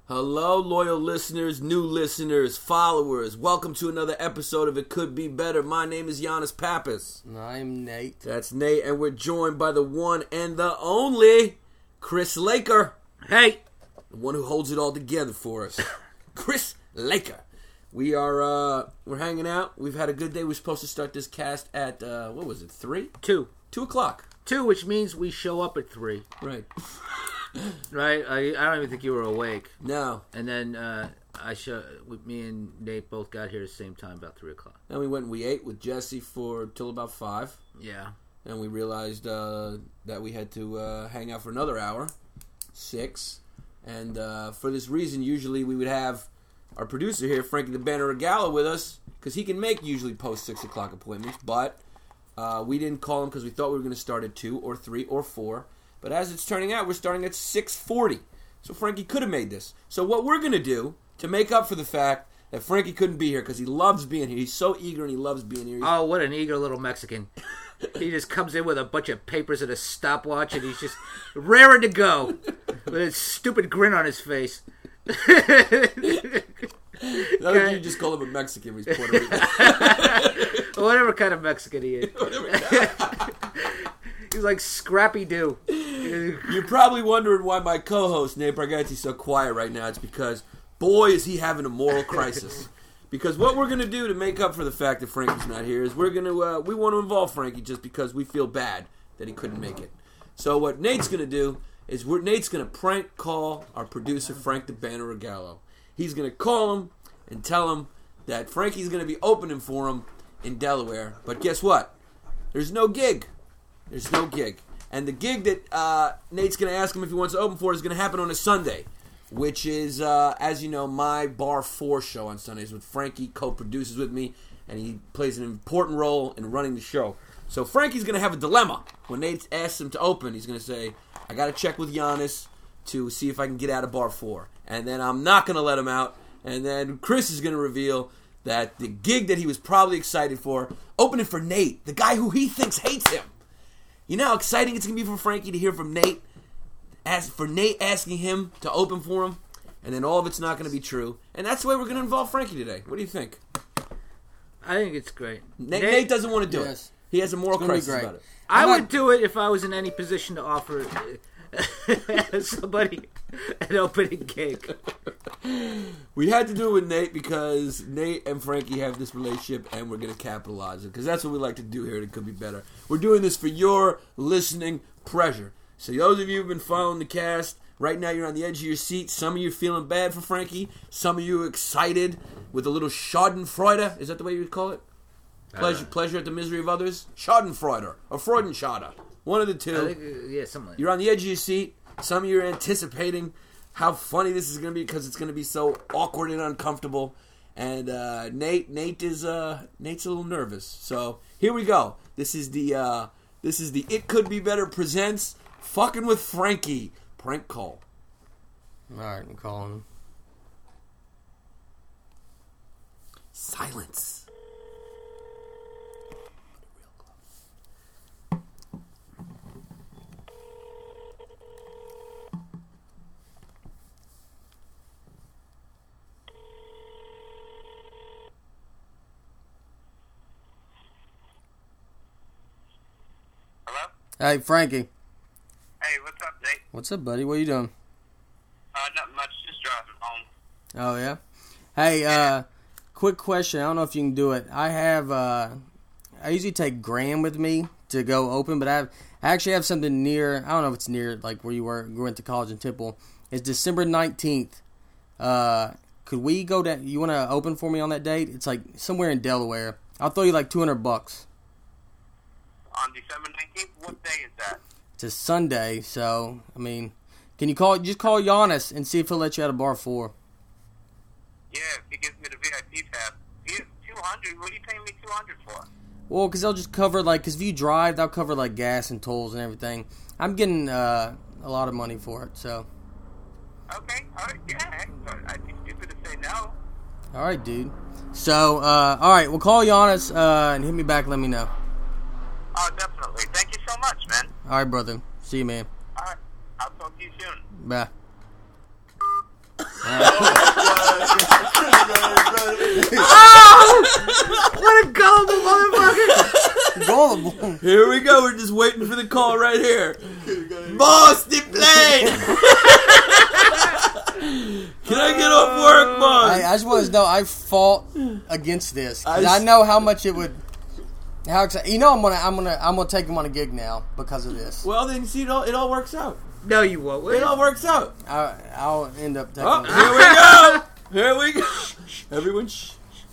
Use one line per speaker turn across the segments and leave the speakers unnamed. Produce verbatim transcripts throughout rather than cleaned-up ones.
Hello, loyal listeners, new listeners, followers. Welcome to another episode of It Could Be Better. My name is Giannis Pappas.
I'm Nate.
That's Nate, and we're joined by the one and the only Chris Laker.
Hey!
The one who holds it all together for us. Chris Laker. We are, uh, we're hanging out. We've had a good day. We're supposed to start this cast at, uh, what was it, three?
Two.
Two o'clock.
Two, which means we show up at three.
Right.
Right? I, I don't even think you were awake.
No.
And then uh, I show, with me and Nate both got here at the same time, about three o'clock.
Then we went and we ate with Jesse for till about five.
Yeah.
And we realized uh, that we had to uh, hang out for another hour, six. And uh, for this reason, usually we would have our producer here, Frankie the Banner Regala, with us, because he can make usually post six o'clock appointments. But uh, we didn't call him because we thought we were going to start at two or three or four. But as it's turning out, we're starting at six forty. So Frankie could have made this. So what we're going to do to make up for the fact that Frankie couldn't be here because he loves being here. He's so eager and he loves being here. He's...
Oh, what an eager little Mexican. He just comes in with a bunch of papers and a stopwatch, and he's just raring to go with a stupid grin on his face.
Now that you just call him a Mexican, he's Puerto Rican.
Whatever kind of Mexican he is. He's like Scrappy Doo.
You're probably wondering why my co-host, Nate Bargatze, is so quiet right now. It's because, boy, is he having a moral crisis. Because what we're going to do to make up for the fact that Frankie's not here is we're going to, uh, we want to involve Frankie just because we feel bad that he couldn't make it. So what Nate's going to do is we're, Nate's going to prank call our producer, Frank the Banner Regalo. He's going to call him and tell him that Frankie's going to be opening for him in Delaware. But guess what? There's no gig. There's no gig. And the gig that uh, Nate's going to ask him if he wants to open for is going to happen on a Sunday, which is, uh, as you know, my Bar four show on Sundays with Frankie, co-produces with me, and he plays an important role in running the show. So Frankie's going to have a dilemma. When Nate asks him to open, he's going to say, I got to check with Giannis to see if I can get out of Bar four. And then I'm not going to let him out. And then Chris is going to reveal that the gig that he was probably excited for, opening for Nate, the guy who he thinks hates him. You know how exciting it's going to be for Frankie to hear from Nate? Ask, for Nate asking him to open for him? And then all of it's not going to be true. And that's the way we're going to involve Frankie today. What do you think?
I think it's great.
Nate, Nate, Nate doesn't want to do
yes.
it. He has a moral crisis about it.
I
I'm
would
not...
do it if I was in any position to offer somebody an opening gig.
We had to do it with Nate because Nate and Frankie have this relationship and we're going to capitalize it because that's what we like to do here and It Could Be Better. We're doing this for your listening pleasure. So those of you who've been following the cast, right now you're on the edge of your seat. Some of you are feeling bad for Frankie. Some of you are excited with a little schadenfreude. Is that the way you would call it? Pleasure, pleasure at the misery of others? Schadenfreude or Freudenschade. One of the two.
I think, uh, yeah, something like that.
You're on the edge of your seat. Some of you are anticipating how funny this is going to be because it's going to be so awkward and uncomfortable. And uh, Nate, Nate is uh, Nate's a little nervous. So here we go. This is the uh, this is the It Could Be Better presents Fucking with Frankie prank call.
All right, I'm calling.
Silence.
Hey, Frankie.
Hey, what's up, Nate?
What's up, buddy? What are you doing?
Uh, not much, just driving home.
Oh, yeah? Hey, uh, quick question. I don't know if you can do it. I have, uh, I usually take Graham with me to go open, but I, have, I actually have something near, I don't know if it's near, like, where you were, you went to college in Temple. It's December nineteenth. Uh, could we go down, you want to open for me on that date? It's, like, somewhere in Delaware. I'll throw you, like, two hundred bucks.
On December nineteenth? What day is that?
It's a Sunday, so, I mean, can you call, just call Giannis and see if he'll let you out of Bar four.
Yeah, if he gives me the V I P pass. two hundred? What are you paying me two hundred for?
Well, because they'll just cover, like, because if you drive, they'll cover, like, gas and tolls and everything. I'm getting uh, a lot of money for it, so.
Okay, all right, yeah. I'd be stupid to say no.
All right, dude. So, uh, all right, we'll call Giannis uh, and hit me back and let me know.
Oh, definitely. Thank you so much, man.
All right, brother. See you, man.
All right, I'll talk to you soon.
Bye. All right. horrible.
Here we go. We're just waiting for the call right here. Boss, the plane. Can I get off work, boss?
I, I just want to know I fought against this. 'Cause
I
I, know how much it would. How exci- you know I'm gonna I'm gonna I'm gonna take him on a gig now because of this.
Well, then see, it all, it all works out.
No, you won't.
It all works out.
I, I'll end up taking.
Oh,
him.
here we go. Here we go. Everyone, shh.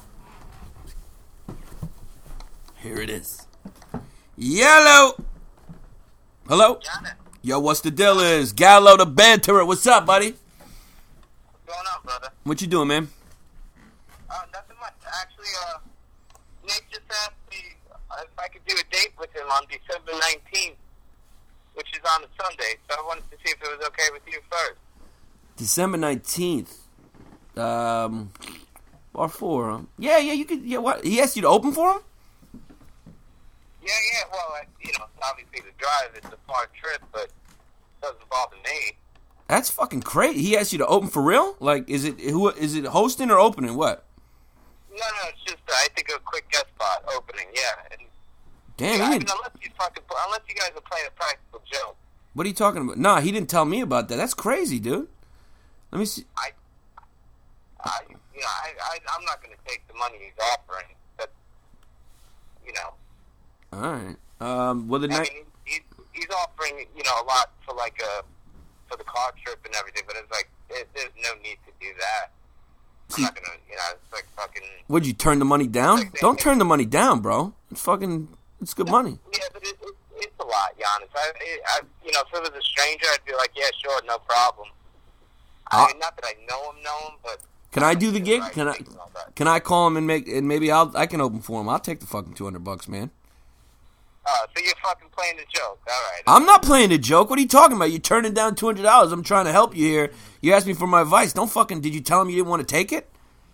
Here it is. Yellow. Hello.
Janet,
Yo, what's the deal? Is Gallo the banterer? What's up, buddy?
what's going on, brother?
What you doing, man?
Uh, nothing much. Actually, uh, Nate just asked me if I could do a date with him on December nineteenth, which is on a Sunday. So I wanted to see if it was okay with you first.
December nineteenth. Um, bar four. Huh? Yeah, yeah. You could. Yeah. What? He asked you to open for him?
Yeah, yeah. Well, I, you know, obviously the drive is a far trip, but it doesn't bother me.
That's fucking crazy. He asked you to open for real? Like, is it who? Is it hosting or opening? What?
No, no, it's just uh, I think a quick guest spot opening. Yeah. And,
Damn.
yeah,
He
I mean,
didn't,
unless you fucking, unless you guys are playing a practical joke.
what are you talking about? Nah, he didn't tell me about that. That's crazy, dude. Let me see.
I, I, you know, I, I, I'm not going to take the money he's offering. But, you know,
All right. Um. Well, the
I
night.
mean, he, he's offering, you know, a lot for like a, for the car trip and everything. But it's like, it, there's no need to do that.
See-
I'm not gonna, you know, it's like fucking.
Would you turn the money down?
Like they-
Don't turn the money down, bro. It's fucking. It's good money.
Yeah, but it, it, it's a lot, Giannis. I, it, I, you know, if it was a stranger, I'd be like, yeah, sure, no problem.
Uh,
I mean, not that I know him, know him, but.
Can I do the gig?
Right,
Can I?
thinking about that.
Can I call him and make and maybe I'll I can open for him. I'll take the fucking two hundred bucks, man.
Uh, so you're fucking playing the joke, all right?
I'm not playing a joke. What are you talking about? You're turning down two hundred dollars. I'm trying to help you here. You asked me for my advice. Don't fucking. Did you tell him you didn't want to take it?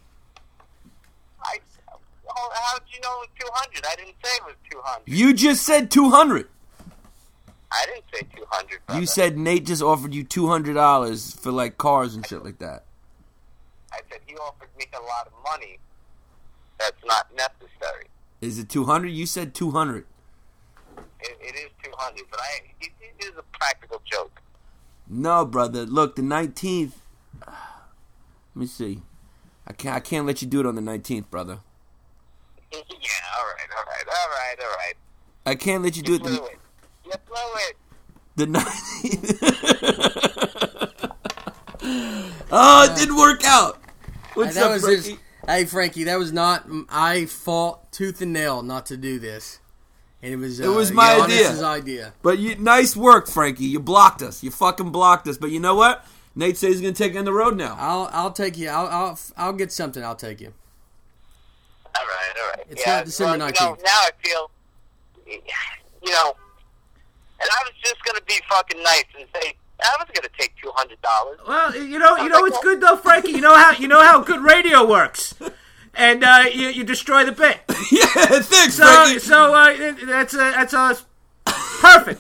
I, well, how did you know it was two hundred? I didn't say it was two hundred.
You just said two hundred.
I didn't say two hundred. Brother.
You said Nate just offered you two hundred dollars for like cars and shit like that.
I said he offered me a lot of money. That's not necessary.
Is it two hundred? You said two hundred.
It, it is two hundred, but I it, it is a practical joke.
No, brother. Look, the nineteenth. Let me see. I can't. I can't let you do it on the nineteenth, brother.
Yeah, all right, all right, all right, all right.
I can't let you do
You
it.
blew
The,
it. You blew it.
the nineteenth. Oh, it didn't work out. What's
that
up,
was
Frankie?
just, hey, Frankie, that was not. I fought tooth and nail not to do this, and it was. Uh,
It was my
Giannis's
idea.
idea.
But you, nice work, Frankie. You blocked us. You fucking blocked us. But you know what? Nate says he's gonna take you on the road now.
I'll I'll take you. I'll I'll I'll get something. I'll take you.
All right, all right.
It's
yeah,
not December
well, you know,
nineteenth.
now I feel, you know, and I was just gonna be fucking nice and say I was gonna take two hundred dollars.
Well, you know, you know what's good though, Frankie. You know how you know how good radio works, and uh, you you destroy the bit.
Yeah, thanks,
So
Frankie.
so uh, that's uh, that's uh, perfect.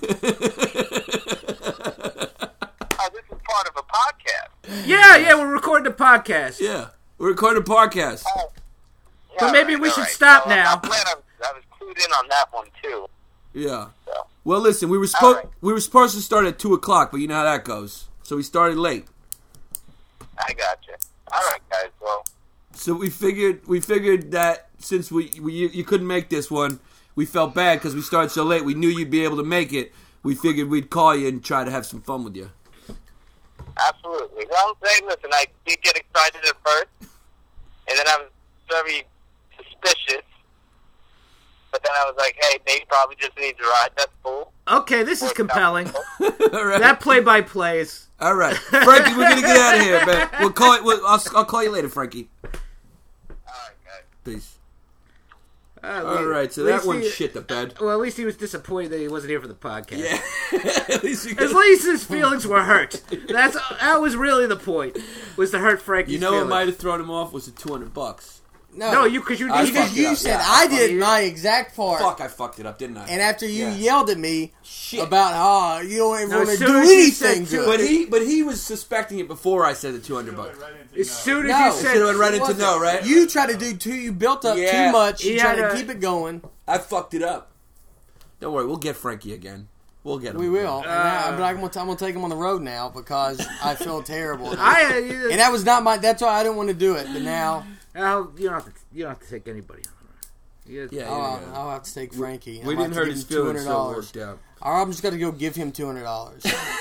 Oh, this is part of a podcast.
Yeah, yeah, we're recording a podcast.
Yeah, we're recording a podcast.
Oh, yeah,
So
all
maybe
right,
we
all
should
right.
stop
Well,
now.
I'm glad I was, I was clued in on that one too.
Yeah.
So.
Well, listen, we were supposed
right.
we were supposed to start at two o'clock, but you know how that goes. So we started late.
I got you. All right, guys. Well,
So we figured we figured that since we, we you, you couldn't make this one, we felt bad because we started so late. We knew you'd be able to make it. We figured we'd call you and try to have some fun with you.
absolutely. Well, hey, listen, I did get excited at first, and then I was very suspicious. But then I was like, hey, Nate probably just needs a ride. That's cool.
Okay, this is compelling.
All right,
That play-by-play is.
all right, Frankie, we're gonna get out of here, man. We'll call it. We'll, I'll, I'll call you later, Frankie.
All right, guys.
Peace.
Uh,
All right, so
at
that
least
one
he-
shit the bed.
Well, at least he was disappointed that he wasn't here for the podcast.
Yeah. At least you
At least his feelings were hurt. That's that was really the point. Was to hurt Frankie's
You know what
feelings.
might have thrown him off was the two hundred bucks.
No,
No, you because you
I
did.
fucked
because
it
you
up,
said
yeah.
I did my exact part,
Fuck, I fucked it up, didn't I?
and after you
Yeah.
yelled at me
Shit.
about oh you don't even
No,
want
as
to
soon
do
as you said
anything
two-
good.
But he, but he was suspecting it before I said the two hundred bucks.
As soon as
No,
you
Should
said
have went right into
wasn't.
no, right?
You tried to do too. You built up
Yeah.
too much. You
He
tried
had
to
a-
keep it going.
I fucked it up. Don't worry, we'll get Frankie again. We'll get him.
We will. And I,
Uh,
but I'm gonna, t- I'm gonna take him on the road now because I feel terrible.
I,
and that was not my. That's why I didn't want to do it. But now,
I'll, you don't have to. You don't have to take anybody on the road. You-
Yeah,
I'll,
yeah, yeah.
I'll have to take Frankie.
We
I'm
didn't
gonna
hurt
have
his
to give him
feelings, so it worked out.
Or I'm just gonna go give him two hundred dollars.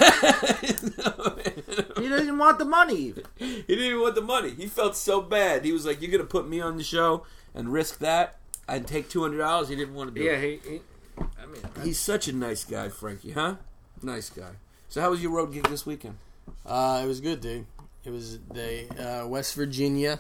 He doesn't want the money even.
He didn't even want the money. He felt so bad. He was like, "You're gonna put me on the show and risk that and take two hundred dollars." He didn't want to do
Yeah,
it.
he. he I mean,
He's such a nice guy, Frankie, huh? Nice guy. So, how was your road gig this weekend?
Uh, it was good, dude. It was the uh, West Virginia.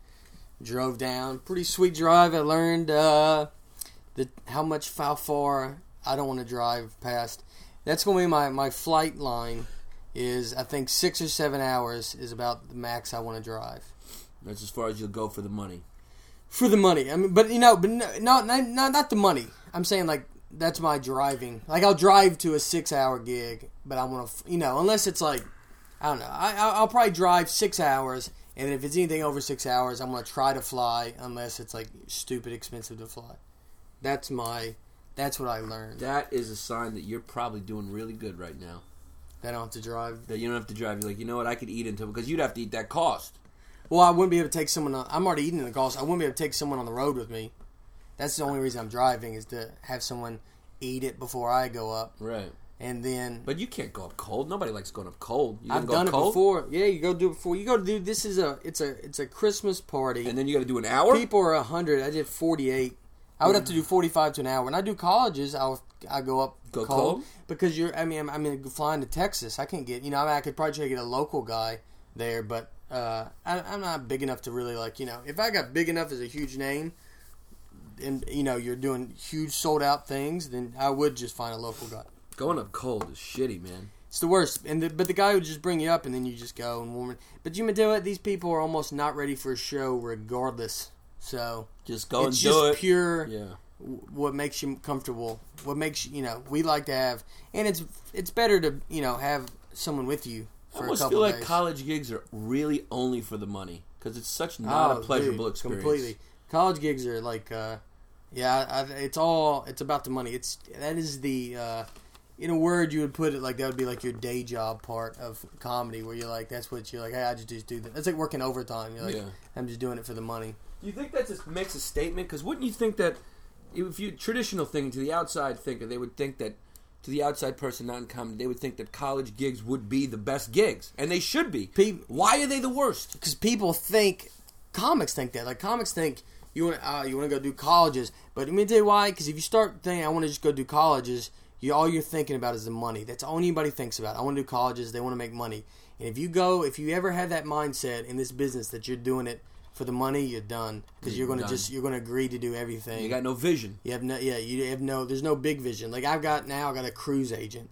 Drove down, pretty sweet drive. I learned uh, the how much how far I don't want to drive past. That's going to be my, my flight line. Is I think six or seven hours is about the max I want to drive.
That's as far as you'll go for the money.
For the money, I mean, but you know, but no, not not not the money. I'm saying like that's my driving. Like I'll drive to a six hour gig, but I want to, you know, unless it's like I don't know. I I'll I'll probably drive six hours, and if it's anything over six hours, I'm gonna try to fly unless it's like stupid expensive to fly. That's my. That's what I learned.
That is a sign that you're probably doing really good right now.
That I don't have to drive.
That you don't have to drive. You're like, you know what? I could eat into because you'd have to eat that cost.
Well, I wouldn't be able to take someone. On, I'm already eating the cost. I wouldn't be able to take someone on the road with me. That's the only reason I'm driving is to have someone eat it before I go up,
Right.
and then.
But you can't go up cold. Nobody likes going up cold. You
I've
go
done
up
it
cold?
before. Yeah, you go do it before. You go do this is a it's a it's a Christmas party.
And then you got to do an hour?
People are a hundred. I did forty eight. I would have to do forty five to an hour. When I do colleges, I I go up
Go
cold,
cold?
because you're. I mean, I'm, I mean, flying to Texas. I can't get. You know, I, mean, I could probably try to get a local guy there, but uh, I, I'm not big enough to really like. You know, if I got big enough as a huge name, and you know, you're doing huge sold out things, then I would just find a local guy.
Going up cold is shitty, man.
It's the worst. And the, but the guy would just bring you up, and then you just go and warm it. But you know what? These people are almost not ready for a show, regardless. So
Just go
it's
and
just
do it.
pure.
Yeah.
w- What makes you comfortable? What makes you, you know? We like to have, and it's it's better to you know have someone with you
I
for a
almost
couple
feel like
days.
college gigs are really only for the money because it's such not
Oh,
a pleasurable
dude,
experience.
Completely, college gigs are like, uh, yeah, I, it's all it's about the money. It's that is the. Uh, in a word, you would put it like that would be like your day job part of comedy, where you're like, that's what you're like. Hey, I just just do that. That's like working overtime. You're like,
Yeah.
I'm just doing it for the money.
Do you think that just makes a statement? Because wouldn't you think that if you traditional thing to the outside thinker, they would think that to the outside person not in comedy, they would think that college gigs would be the best gigs, and they should be.
Pe-
Why are they the worst?
Because people think, comics think that. Like comics think you want uh, you want to go do colleges, but let me tell you why. Because if you start thinking I want to just go do colleges, you all you're thinking about is the money. That's all anybody thinks about. I want to do colleges. They want to make money. And if you go, if you ever have that mindset in this business that you're doing it for the money, you're done. Because you're going to
done.
just you're going to agree to do everything.
You got no vision.
You have no, yeah, you have no. There's no big vision. Like I've got now, I got a cruise agent.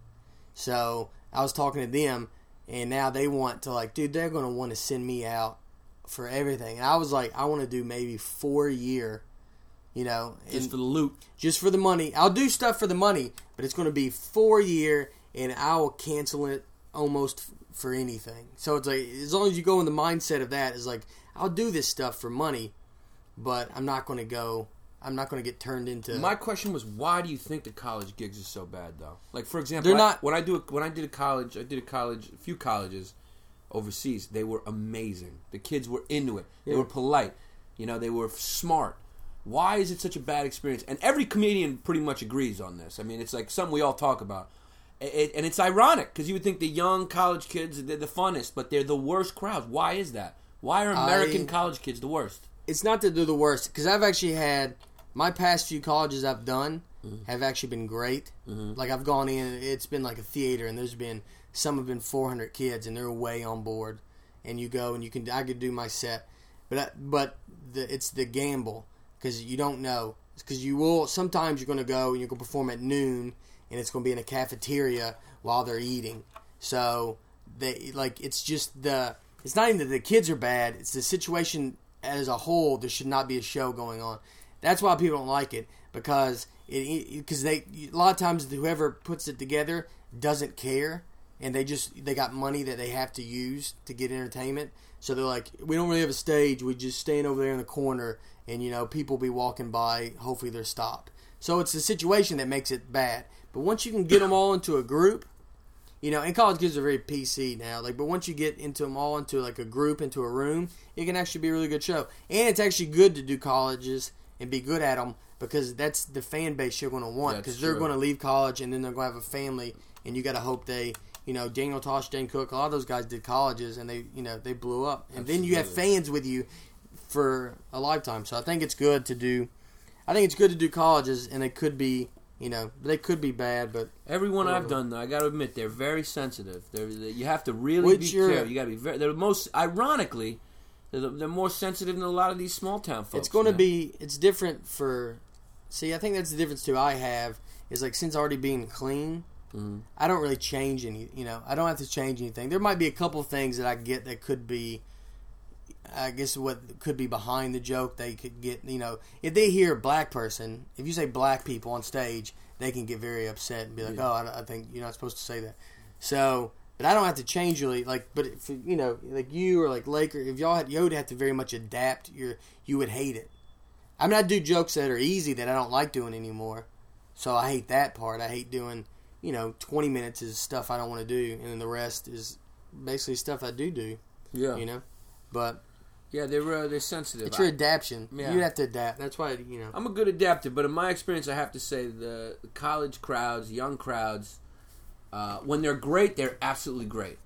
So I was talking to them, and now they want to like, dude, they're going to want to send me out for everything. And I was like, I want to do maybe four a year, you know,
Just
and
for the loot.
just for the money. I'll do stuff for the money, but it's going to be four a year, and I will cancel it almost f- for anything. So it's like as long as you go in the mindset of that, is like I'll do this stuff for money, but I'm not going to go. I'm not going to get turned into.
My question was, why do you think the college gigs are so bad, though? Like, for example,
They're
I-
not-
when I do a, when I did a college, I did a college, a few colleges overseas. They were amazing. The kids were into it. They
Yeah.
were polite. You know, they were smart. Why is it such a bad experience? And every comedian pretty much agrees on this. I mean, it's like something we all talk about. It, it, and it's ironic because you would think the young college kids they're the funnest, but they're the worst crowds. Why is that? Why are American
I-
college kids the worst?
It's not that they're the worst, because I've actually had my past few colleges I've done have actually been great.
Mm-hmm.
Like I've gone in, it's been like a theater, and there's been some have been four hundred kids, and they're way on board. And you go and you can I could do my set, but I, but the, it's the gamble because you don't know because you will sometimes you're going to go and you're going to perform at noon, and it's going to be in a cafeteria while they're eating. So they like it's just the it's not even that the kids are bad; it's the situation as a whole. There should not be a show going on. That's why people don't like it because it because they a lot of times whoever puts it together doesn't care and they just they got money that they have to use to get entertainment. So they're like, we don't really have a stage. We just stand over there in the corner and you know people be walking by. Hopefully they're stopped. So it's the situation that makes it bad. But once you can get them all into a group, you know, and college kids are very P C now. Like, but once you get into them all into like a group, into a room, it can actually be a really good show. And it's actually good to do colleges and be good at them because that's the fan base you're going to want. Because they're going to leave college and then they're going to have a family, and you got to hope they, you know, Daniel Tosh, Dane Cook, a lot of those guys did colleges and they, you know, they blew up. And Absolutely. Then you have fans with you for a lifetime. So I think it's good to do. I think it's good to do colleges, and they could be. You know, they could be bad, but
everyone uh, I've done, though, I got to admit, they're very sensitive. They're, they, you have to really be careful. You got to be very. They're most ironically, they're, they're more sensitive than a lot of these small town folks.
It's going to be. It's different for. See, I think that's the difference too. I have is like since already being clean, mm-hmm. I don't really change any. You know, I don't have to change anything. There might be a couple things that I get that could be. I guess what could be behind the joke, they could get, you know, if they hear a black person, if you say black people on stage, they can get very upset and be like, yeah. oh, I, I think you're not supposed to say that. So, but I don't have to change really, like, but if, you know, like you or like Laker, if y'all had, you would have to very much adapt, your, you would hate it. I mean, I do jokes that are easy that I don't like doing anymore, so I hate that part. I hate doing, you know, twenty minutes is stuff I don't want to do, and then the rest is basically stuff I do do.
Yeah.
You know? But...
Yeah, they're uh, they're sensitive.
It's your adaptation. Yeah. You have to adapt. That's why, you know.
I'm a good adapter, but in my experience, I have to say the, the college crowds, young crowds, uh, when they're great, they're absolutely great.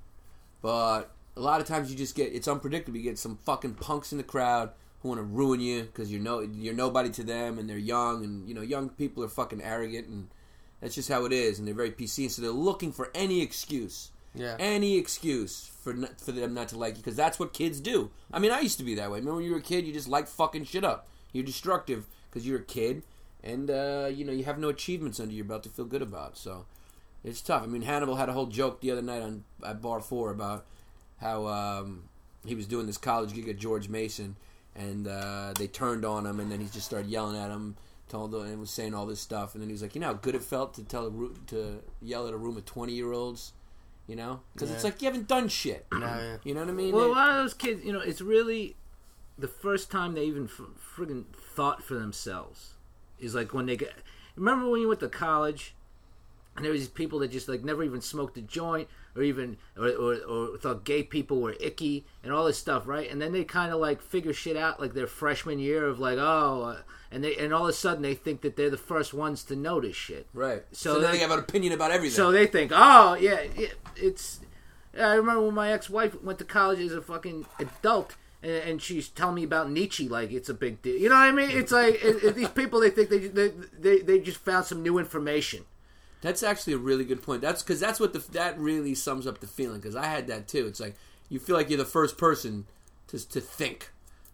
But a lot of times you just get, it's unpredictable. You get some fucking punks in the crowd who want to ruin you because you're, no, you're nobody to them, and they're young, and, you know, young people are fucking arrogant, and that's just how it is, and they're very P C, so they're looking for any excuse.
Yeah.
Any excuse for not, for them not to like you, because that's what kids do. I mean, I used to be that way. Remember when you were a kid, you just like fucking shit up. You're destructive because you're a kid, and uh, you know you have no achievements under your belt to feel good about. So it's tough. I mean, Hannibal had a whole joke the other night on at Bar Four about how um, he was doing this college gig at George Mason, and uh, they turned on him, and then he just started yelling at him, told him, and was saying all this stuff, and then he was like, you know how good it felt to tell a, to yell at a room of twenty year olds. You know? Because yeah. it's like you haven't done shit.
No, yeah.
You know what I mean?
Well,
they,
a lot of those kids, you know, it's really the first time they even f- friggin' thought for themselves is like when they get. Remember when you went to college and there was these people that just like never even smoked a joint or even or, or, or thought gay people were icky and all this stuff, right? And then they kind of like figure shit out like their freshman year of like, oh, uh, and they and all of a sudden they think that they're the first ones to notice shit.
Right. So, so then they have an opinion about everything.
So they think, oh yeah, it, it's. I remember when my ex-wife went to college as a fucking adult, and, and she's telling me about Nietzsche like it's a big deal. You know what I mean? It's like it, it, these people they think they, they they they just found some new information.
That's actually a really good point. That's because that's what the that really sums up the feeling. Because I had that too. It's like you feel like you're the first person to to think.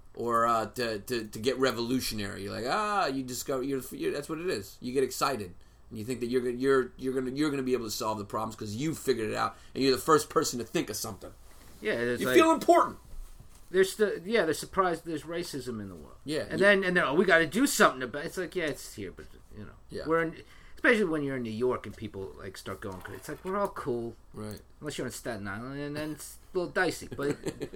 Or uh, to, to to get revolutionary, you're like ah, you discover you're, you're that's what it is. You get excited, and you think that you're you're you're gonna you're gonna be able to solve the problems because you figured it out, and you're the first person to think of something.
Yeah,
you
like,
feel important.
There's the yeah, they're surprised there's racism in the world.
Yeah,
and
yeah.
then and then oh, we got to do something about it. It's like yeah, it's here, but you know,
yeah.
we're in, especially when you're in New York and people like start going crazy. It's like we're all cool,
right?
Unless you're in Staten Island, and then it's a little dicey. But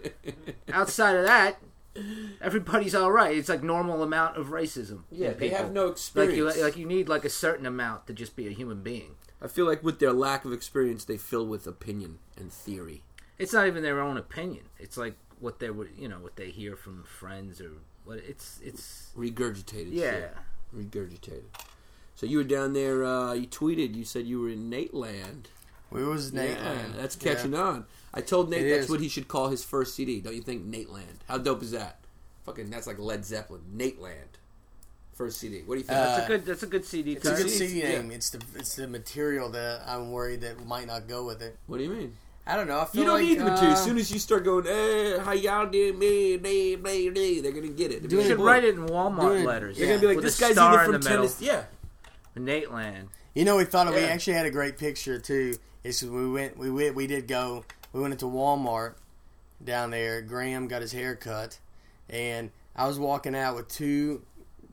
outside of that. Everybody's all right. It's like normal amount of racism.
Yeah, they have no experience.
Like you, like you need like a certain amount to just be a human being.
I feel like with their lack of experience, they fill with opinion and theory.
It's not even their own opinion. It's like what they would, you know, what they hear from friends or what. It's it's
regurgitated.
Yeah,
shit. Regurgitated. So you were down there. Uh, you tweeted. You said you were in Nateland.
We was Nateland.
Yeah, that's catching yeah. on. I told Nate
it
that's
is.
what he should call his first C D. Don't you think, Nateland? How dope is that? Fucking, that's like Led Zeppelin. Nateland. First C D. What do you think?
Uh, that's a good. That's a good C D.
It's a good C D name. Yeah. It's the it's the material that I'm worried that might not go with it.
What do you mean?
I don't know. I feel
you don't
like,
need the
uh,
material. As soon as you start going, eh, how y'all doing, me, me, me, me, they're gonna get it.
You should
boy.
write it in Walmart
Doing,
letters.
They're
yeah.
gonna be like,
With
this
a
guy's
star
either
in
from
the middle.
Tennessee. Yeah.
Nateland.
You know, we thought of.
Yeah.
We actually had a great picture too. It's we went. We went. We did go. We went into Walmart down there. Graham got his hair cut, and I was walking out with two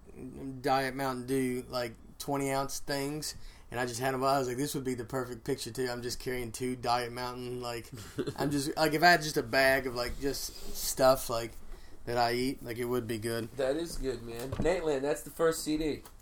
Diet Mountain Dew, like twenty ounce things, and I just had them. I was like, this would be the perfect picture too. I'm just carrying two Diet Mountain, like I'm just like if I had just a bag of like just stuff like that I eat, like it would be good.
That is good, man. Nateland, that's the first C D.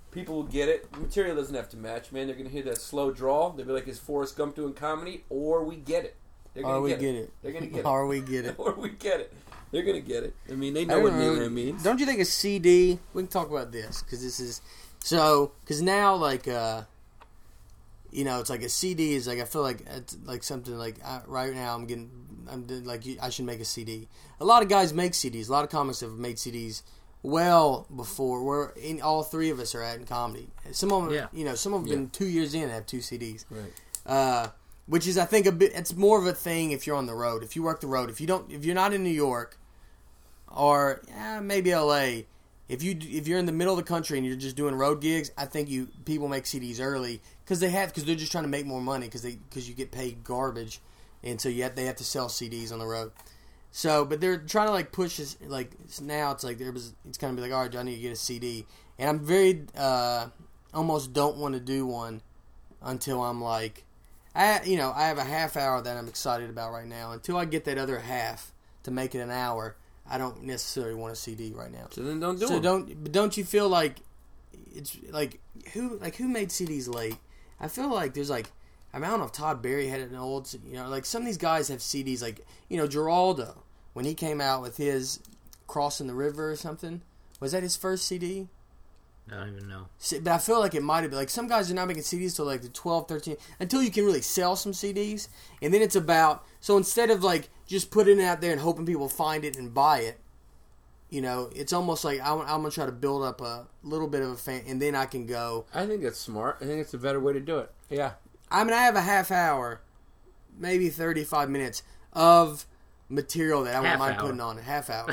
People will get it. The material doesn't have to match, man. They're going to hear that slow drawl. They'll be like, is Forrest Gump doing comedy? Or we get it. They're gonna
or we
get,
get
it.
it.
They're going to get it.
Or we get it.
Or we get it. They're going to get it. I mean, they
I
know what
don't know.
that means.
Don't you think a C D? We can talk about this because this is so. Because now, like, uh, you know, it's like a C D is like I feel like it's like something like I, right now I'm getting I'm doing, like I should make a C D. A lot of guys make C Ds. A lot of comics have made C Ds well before where in all three of us are at in comedy. Some of them,
Yeah.
you know, some of them
Yeah.
been two years in and have two C Ds.
Right.
Uh, which is, I think, a bit. It's more of a thing if you're on the road. If you work the road, if you don't, if you're not in New York, or eh, maybe L A, if you if you're in the middle of the country and you're just doing road gigs, I think you people make C Ds early because they have because they're just trying to make more money because they because you get paid garbage, and so you have, they have to sell C Ds on the road. So, but they're trying to like push this like now. It's like there was. It's kind of be like, all right, I need to get a C D, and I'm very uh, almost don't want to do one until I'm like. I, you know, I have a half hour that I'm excited about right now. Until I get that other half to make it an hour, I don't necessarily want a C D right now.
So then don't do
So
it.
don't, but don't you feel like it's like who, like who made C Ds late? I feel like there's like I, mean, I don't know if Todd Berry had an old, you know, like some of these guys have C Ds like you know Geraldo when he came out with his Crossing the River or something. Was that his first C D?
I don't even know.
But I feel like it might have been. Like, some guys are not making C Ds till, like, the twelve, thirteen... Until you can really sell some C Ds. And then it's about... So instead of, like, just putting it out there and hoping people find it and buy it, you know, it's almost like I'm, I'm going to try to build up a little bit of a fan... And then I can go...
I think that's smart. I think it's a better way to do it. Yeah.
I mean, I have a half hour, maybe thirty-five minutes of material that I won't
Half
mind
hour.
putting on. A half hour.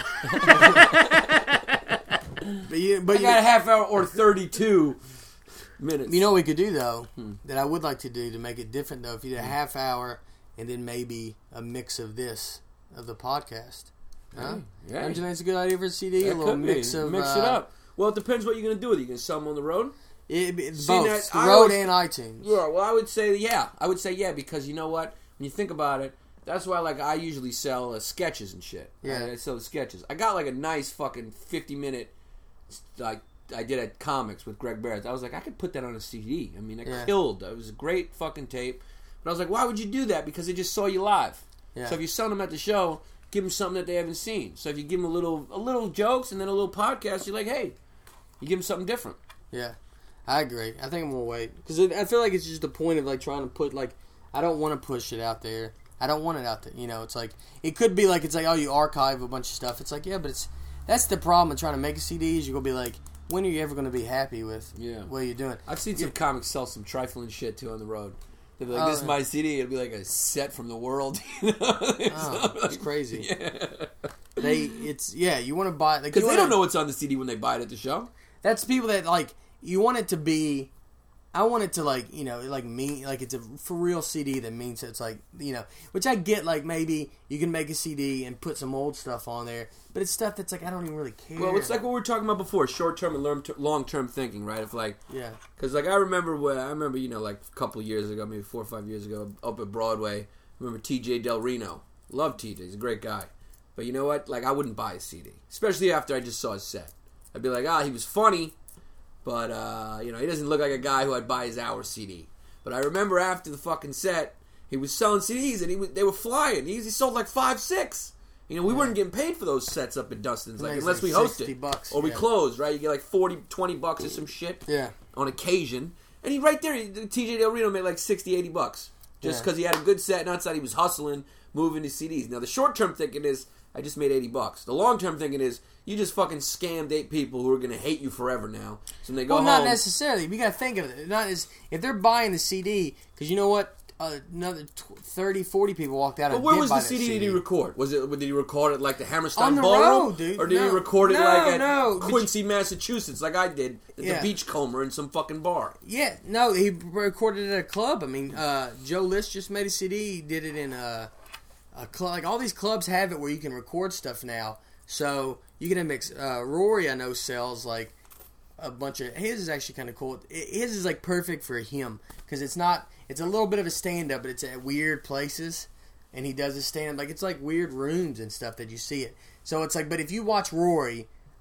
But you, but
I
you,
got a half hour or thirty-two minutes.
You know what we could do, though,
Hmm.
that I would like to do to make it different, though, if you did a half hour and then maybe a mix of this, of the podcast. Huh?
Yeah.
Don't you think it's a good idea for a C D?
That
a little
could be.
mix of...
Mix
uh,
it up. Well, it depends what you're going to do with it. You can sell them on the road?
It, it's
See,
both.
that-
It's the
I
road
always-
and iTunes.
Yeah, well, I would say, yeah. I would say, yeah, because you know what? When you think about it, that's why, like, I usually sell uh, sketches and shit.
Yeah.
I, I sell the sketches. I got, like, a nice fucking fifty-minute, like, I did at Comics with Greg Barrett. I was like, I could put that on a C D. I mean, it
Yeah.
killed. It was a great fucking tape. But I was like, why would you do that? Because they just saw you live.
Yeah.
So if you sell them at the show, give them something that they haven't seen. So if you give them a little, a little jokes and then a little podcast, you're like, hey, you give them something different.
Yeah, I agree. I think I'm going to wait. Because I feel like it's just the point of, like, trying to put, like, I don't want to push it out there. I don't want it out there. You know, it's like, it could be like, it's like, oh, you archive a bunch of stuff. It's like, yeah, but it's, that's the problem with trying to make a C D is you're going to be like, when are you ever going to be happy with
Yeah.
what you're doing?
I've seen some comics sell some trifling shit too on the road. They'll be like,
Oh,
"This is
yeah.
my C D." It'll be like a set from the world. You know?
Oh, that's crazy.
Yeah,
They, it's, yeah, you want to buy, like,
because
you
they
wanna-
don't know what's on the C D when they buy it at the show.
That's people that, like, you want it to be, I want it to, like, you know, like, mean, like, it's a for real C D that means it's, like, you know, which I get, like, maybe you can make a C D and put some old stuff on there, but it's stuff that's, like, I don't even really care.
Well, it's like what we were talking about before: short-term and long-term thinking, right? If like,
Yeah.
because like I remember when I remember you know like a couple of years ago, maybe four or five years ago, up at Broadway. I remember T J Del Reno. Love T J. He's a great guy. But you know what? Like I wouldn't buy a C D, especially after I just saw his set. I'd be like, ah, he was funny. But, uh, you know, he doesn't look like a guy who I'd buy his hour C D. But I remember after the fucking set, he was selling C Ds, and he was, they were flying. He, he sold like five, six. You know, we
Yeah.
weren't getting paid for those sets up at Dustin's, like,
Makes
unless
like
we hosted.
sixty bucks,
Or we
yeah.
closed, right? You get like forty, twenty bucks or some shit
Yeah.
on occasion. And he right there, he- T J Del Reno made like sixty, eighty bucks. Just
Yeah.
because he had a good set, and outside he was hustling, moving his C Ds. Now, the short-term thinking is, I just made eighty bucks. The long-term thinking is, you just fucking scammed eight people who are going to hate you forever now. So when they go
Well,
home...
not necessarily. You got to think of it. Not as if they're buying the C D, because you know what? Uh, another tw- thirty, forty people walked out
But
and
where
did
was
buy
the
that
C D did he record? Was it? Did he record it like the Hammerstein
On the
Ballroom,
road, dude.
or did
No.
he record it
No,
like at
no. But
Quincy, Massachusetts, like I did at
Yeah.
the Beachcomber in some fucking bar?
Yeah, no, he recorded it at a club. I mean, uh, Joe List just made a C D. He did it in a, a club. Like, all these clubs have it where you can record stuff now. So, you can mix. Uh, Rory, I know, sells, like, a bunch of... His is actually kind of cool. His is, like, perfect for him. Because it's not... It's a little bit of a stand-up, but it's at weird places. And he does a stand-up. Like, it's like weird rooms and stuff that you see it. So, it's like... But if you watch Rory...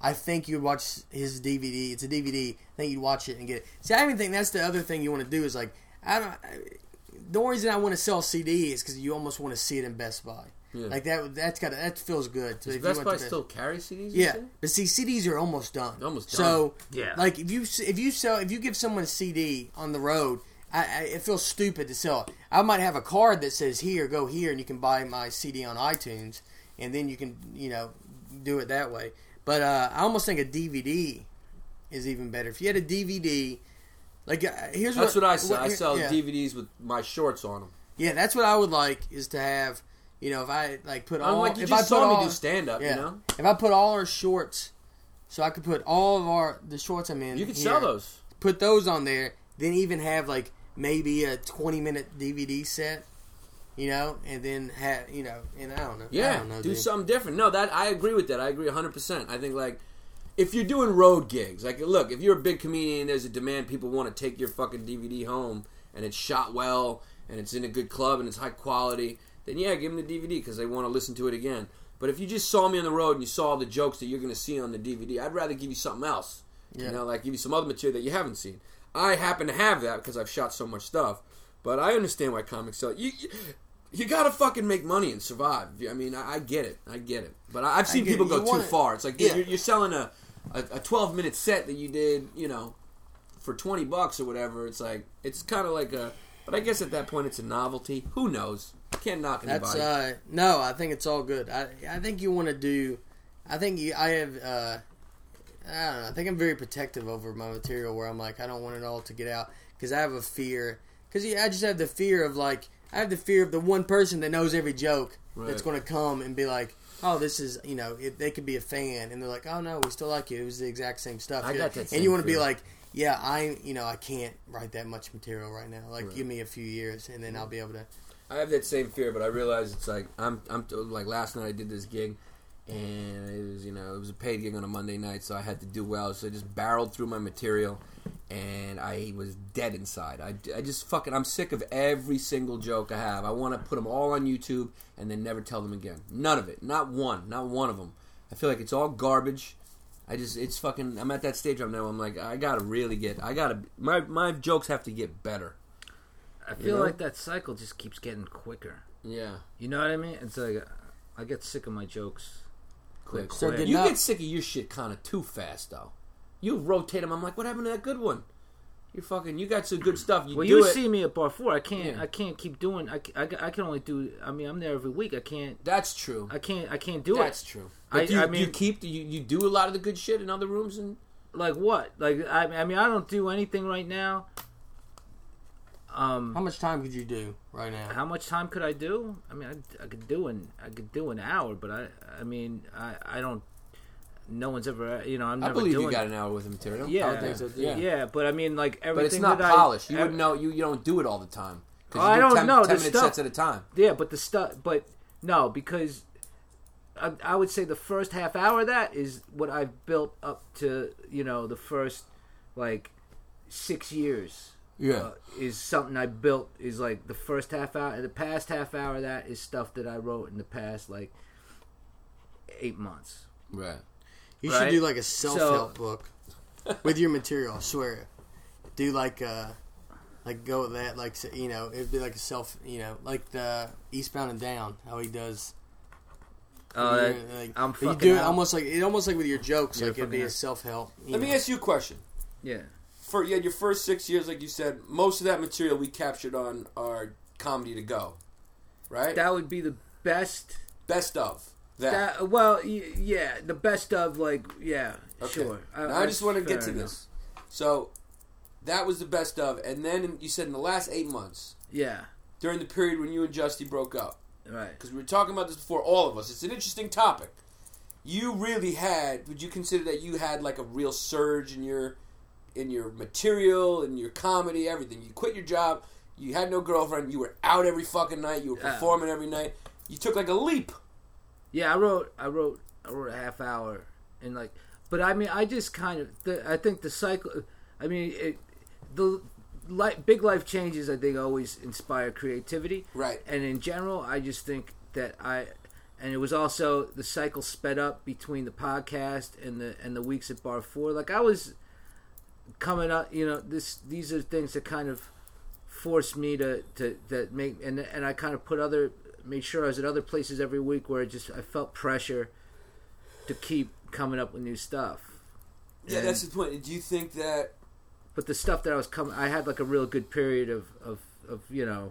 I think you'd watch his D V D. It's a D V D. I think you'd watch it and get it. See, I even think that's the other thing you want to do is like, I don't. The only reason I want to sell C D is because you almost want to see it in Best Buy. Yeah. Like that. That's got. That feels good.
Does Best Buy still carry C Ds?
Yeah, but see, C Ds are almost done.
Almost done.
So
yeah,
like if you if you sell if you give someone a C D on the road, I, I, it feels stupid to sell it. I might have a card that says here, go here, and you can buy my C D on iTunes, and then you can you know do it that way. But uh, I almost think a D V D is even better. If you had a D V D, like uh, here's
that's what,
what
I sell.
What,
I sell
yeah.
D V Ds with my shorts on them.
Yeah, that's what I would like is to have. You know, if I like put all,
I'm like you
if
just
I
saw
put
me
all,
do stand up,
yeah.
you know.
If I put all our shorts, so I could put all of our the shorts I'm in.
You could
here,
sell those.
Put those on there. Then even have like maybe a twenty minute D V D set. You know, and then have you know, and I don't know.
Yeah,
I don't know,
do
dude.
something different. No, that I agree with that. I agree one hundred percent. I think like if you're doing road gigs, like look, if you're a big comedian, and there's a demand. People want to take your fucking D V D home, and it's shot well, and it's in a good club, and it's high quality. Then yeah, give them the D V D because they want to listen to it again. But if you just saw me on the road and you saw the jokes that you're going to see on the D V D, I'd rather give you something else. Yeah. You know, like give you some other material that you haven't seen. I happen to have that because I've shot so much stuff. But I understand why comics sell. You you, you got to fucking make money and survive. I mean, I, I get it. I get it. But I, I've seen people go too wanna, far. It's like dude, yeah. you're, you're selling a a twelve minute set that you did, you know, for twenty bucks or whatever. It's like it's kind of like a. But I guess at that point it's a novelty. Who knows? Can't knock anybody.
That's uh, no. I think it's all good. I I think you want to do. I think you, I have. Uh, I don't know. I think I'm very protective over my material. Where I'm like, I don't want it all to get out because I have a fear. Because I just have the fear of like, I have the fear of the one person that knows every joke right. that's going to come and be like, oh, this is you know, it, they could be a fan and they're like, oh no, we still like you. It was the exact same stuff.
I got that.
And you want to
fear.
be like. Yeah, I you know I can't write that much material right now. Like,
right.
give me a few years, and then I'll be able to.
I have that same fear, but I realize it's like I'm I'm like last night I did this gig, and it was you know it was a paid gig on a Monday night, so I had to do well. So I just barreled through my material, and I was dead inside. I, I just fucking I'm sick of every single joke I have. I want to put them all on YouTube and then never tell them again. None of it, not one, not one of them. I feel like it's all garbage. I just, it's fucking, I'm at that stage right now, I'm like, I gotta really get, I gotta, my my jokes have to get better.
I feel you know? like that cycle just keeps getting quicker.
Yeah.
You know what I mean? It's like, I get sick of my jokes quick.
So
quick.
You
not,
get sick of your shit kind of too fast, though. You rotate them, I'm like, what happened to that good one? You fucking, you got some good stuff, you
well,
do
you
it.
see me at Bar four, I can't,
yeah.
I can't keep doing, I, I, I can only do, I mean, I'm there every week, I can't.
That's true.
I can't, I can't do
That's
it.
That's true. But
I,
do you,
I mean,
you keep, you, you do a lot of the good shit in other rooms? and
Like what? Like, I, I mean, I don't do anything right now. Um,
how much time could you do right now?
How much time could I do? I mean, I, I could do an, I could do an hour, but I, I mean, I, I don't. No one's ever, you know, I'm never
I believe
doing,
you got an hour worth of material.
Yeah,
I would think so. Yeah.
yeah, but I mean, like everything.
But it's not
that
polished.
I,
You wouldn't know. You, you don't do it all the time.
Oh, I don't
ten,
know.
Ten
the
minute
stuff,
sets at a time.
Yeah, but the stuff. But no, because I, I would say the first half hour of that is what I've built up to. You know, the first like six years.
Yeah,
uh, is something I built. Is like the first half hour. The past half hour of that is stuff that I wrote in the past like eight months.
Right.
You
right?
should do like a self-help
So,
book with your material. I swear. Do like uh like go with that. Like you know, it'd be like a self. You know, like the Eastbound and Down. How he does.
Oh, that,
like,
I'm
you
fucking
do it
out.
almost like it almost like with your jokes.
You're
like it'd be
fucking
a
out.
self-help.
Let
know.
me ask you a question.
Yeah.
For you had your first six years, like you said, most of that material we captured on our Comedy to Go, right?
That would be the best.
Best of that.
that well, y- yeah, the best of like yeah,
okay.
sure.
Now, I just want to get to
fair
this. So that was the best of, and then you said in the last eight months,
Yeah.
during the period when you and Justy broke up,
Right.
because we were talking about this before, all of us. It's an interesting topic. You really had. Would you consider that you had like a real surge in your in your material, in your comedy, everything? You quit your job. You had no girlfriend. You were out every fucking night. You were
Yeah.
performing every night. You took like a leap.
Yeah, I wrote, I wrote, I wrote a half hour, and like, but I mean, I just kind of, the, I think the cycle. I mean, it, the li- big life changes. I think always inspire creativity.
Right.
And in general, I just think that I, and it was also the cycle sped up between the podcast and the and the weeks at Bar Four. Like I was coming up, you know. This these are things that kind of forced me to to that make and and I kind of put other made sure I was at other places every week where I just I felt pressure to keep coming up with new stuff.
Yeah,
And,
that's the point. Do you think that?
but the stuff that I was coming, I had like a real good period of of, of you know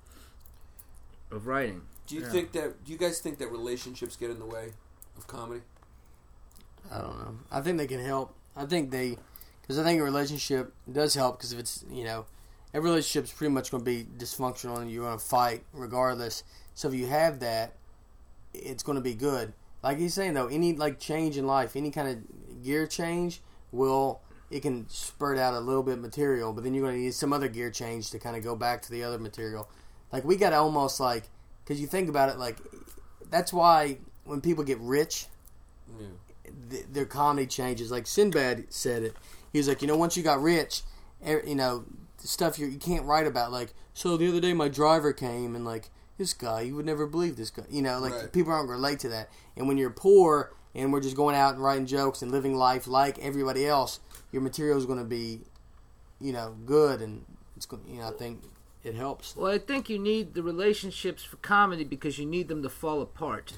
of writing.
Do you
Yeah.
think that? Do you guys think that relationships get in the way of comedy?
I don't know. I think they can help. I think they, because I think a relationship does help. Because if it's, you know, every relationship's pretty much going to be dysfunctional, and you're going to fight regardless. So if you have that, it's going to be good. Like he's saying though, any like change in life, any kind of gear change will it can spurt out a little bit of material, but then you're going to need some other gear change to kind of go back to the other material. Like we got to almost like, because you think about it, like that's why when people get rich,
Yeah.
th- their comedy changes. Like Sinbad said it. He was like, you know, once you got rich, er, you know, the stuff you you can't write about. Like, so the other day my driver came and like this guy, you would never believe this guy. You know, like
Right.
people aren't relate to that. And when you're poor and we're just going out and writing jokes and living life like everybody else, your material is going to be, you know, good, and it's going. You know, I think it helps.
Well, I think you need the relationships for comedy because you need them to fall apart.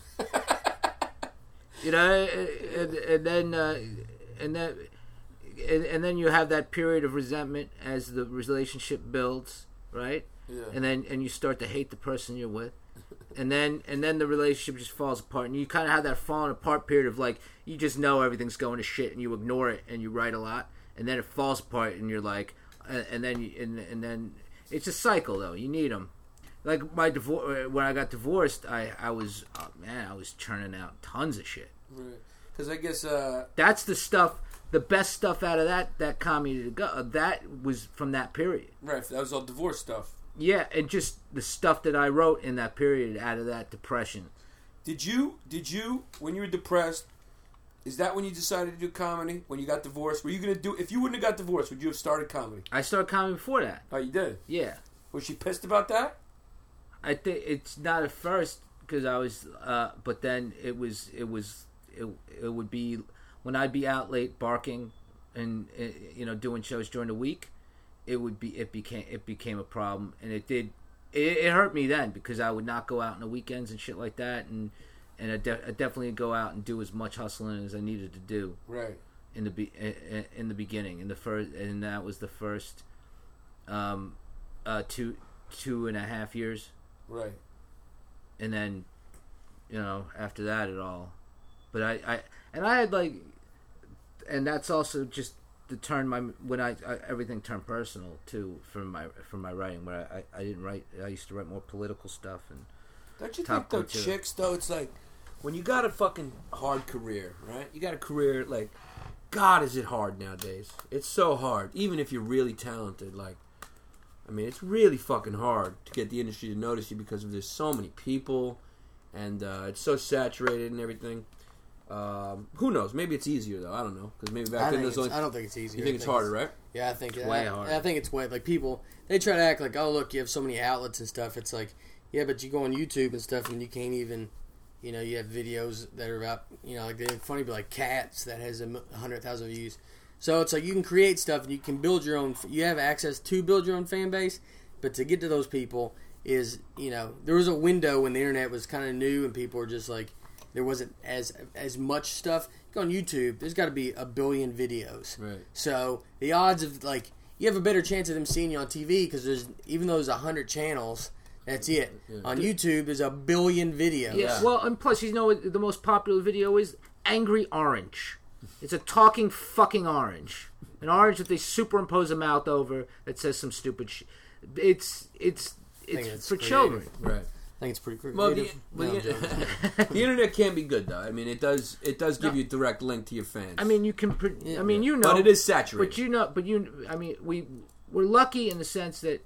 You know, and, and then uh, and then and, and then you have that period of resentment as the relationship builds, right?
Yeah.
And then and you start to hate the person you're with, and then and then the relationship just falls apart, and you kind of have that falling apart period of like you just know everything's going to shit, and you ignore it, and you write a lot, and then it falls apart, and you're like, and, and then you, and and then it's a cycle though. You need them. Like my divorce, when I got divorced, I I was oh, man, I was churning out tons of shit.
Right. Because I guess uh,
That's the stuff, the best stuff out of that that comedy to go. Uh, that was from that period.
right. That was all divorce stuff.
Yeah, and just the stuff that I wrote in that period out of that depression.
Did you? Did you? When you were depressed, is that when you decided to do comedy? When you got divorced, were you gonna do? If you wouldn't have got divorced, would you have started comedy?
I started comedy before that.
Oh, you did.
Yeah,
Was she pissed about that?
I think it's not at first because I was, uh, but then it was, it was, it, it would be when I'd be out late barking and uh, you know doing shows during the week. It would be, it became, it became a problem, and it did, it, it hurt me then because I would not go out on the weekends and shit like that, and and I, de- I definitely go out and do as much hustling as I needed to do.
Right.
In the be- in the beginning, in the first, and that was the first, um, uh, two two and a half years.
Right.
And then, you know, after that, it all. But I, I and I had like, and that's also just the turn my when I, I everything turned personal too from my from my writing where I, I didn't write I used to write more political stuff and.
Don't you
Top
think though,
culture.
chicks though? It's like when you got a fucking hard career, right? You got a career like, God, is it hard nowadays? It's so hard, even if you're really talented. Like, I mean, it's really fucking hard to get the industry to notice you because of there's so many people, and uh, it's so saturated and everything. Um, who knows? Maybe it's easier though. I don't know because maybe back
I,
then
think
there's
it's,
only.
I don't think it's easier.
You think
I
it's harder, right?
Yeah, I think
It's
I,
way harder.
I think it's way like people they try to act like, oh look, you have so many outlets and stuff. It's like, yeah, but you go on YouTube and stuff, and you can't even, you know, you have videos that are about, you know, like they're funny, but like Cats that has a m- hundred thousand views. So it's like you can create stuff and you can build your own. You have access to build your own fan base, but to get to those people is, you know, there was a window when the internet was kind of new and people were just like, there wasn't as as much stuff. Go on YouTube, there's got to be a billion videos.
Right.
So the odds of like you have a better chance of them seeing you on T V because there's even though there's a hundred channels, that's it.
Yeah.
On YouTube, there's a billion videos.
Yeah. Well, and plus, you know what the most popular video is? Angry Orange. It's a talking fucking orange. An orange that they superimpose a mouth over that says some stupid shit. It's it's
think
it's
it's
for
creative.
children.
Right.
I think it's pretty creative.
Well, the,
No,
well,
I'm joking.
the, the internet can be good though. I mean, it does. It does give
No.
you a direct link to your fans.
I mean, you can. Pre-
Yeah.
I mean, you know,
but it is saturated.
But you know, but you. I mean, we we're lucky in the sense that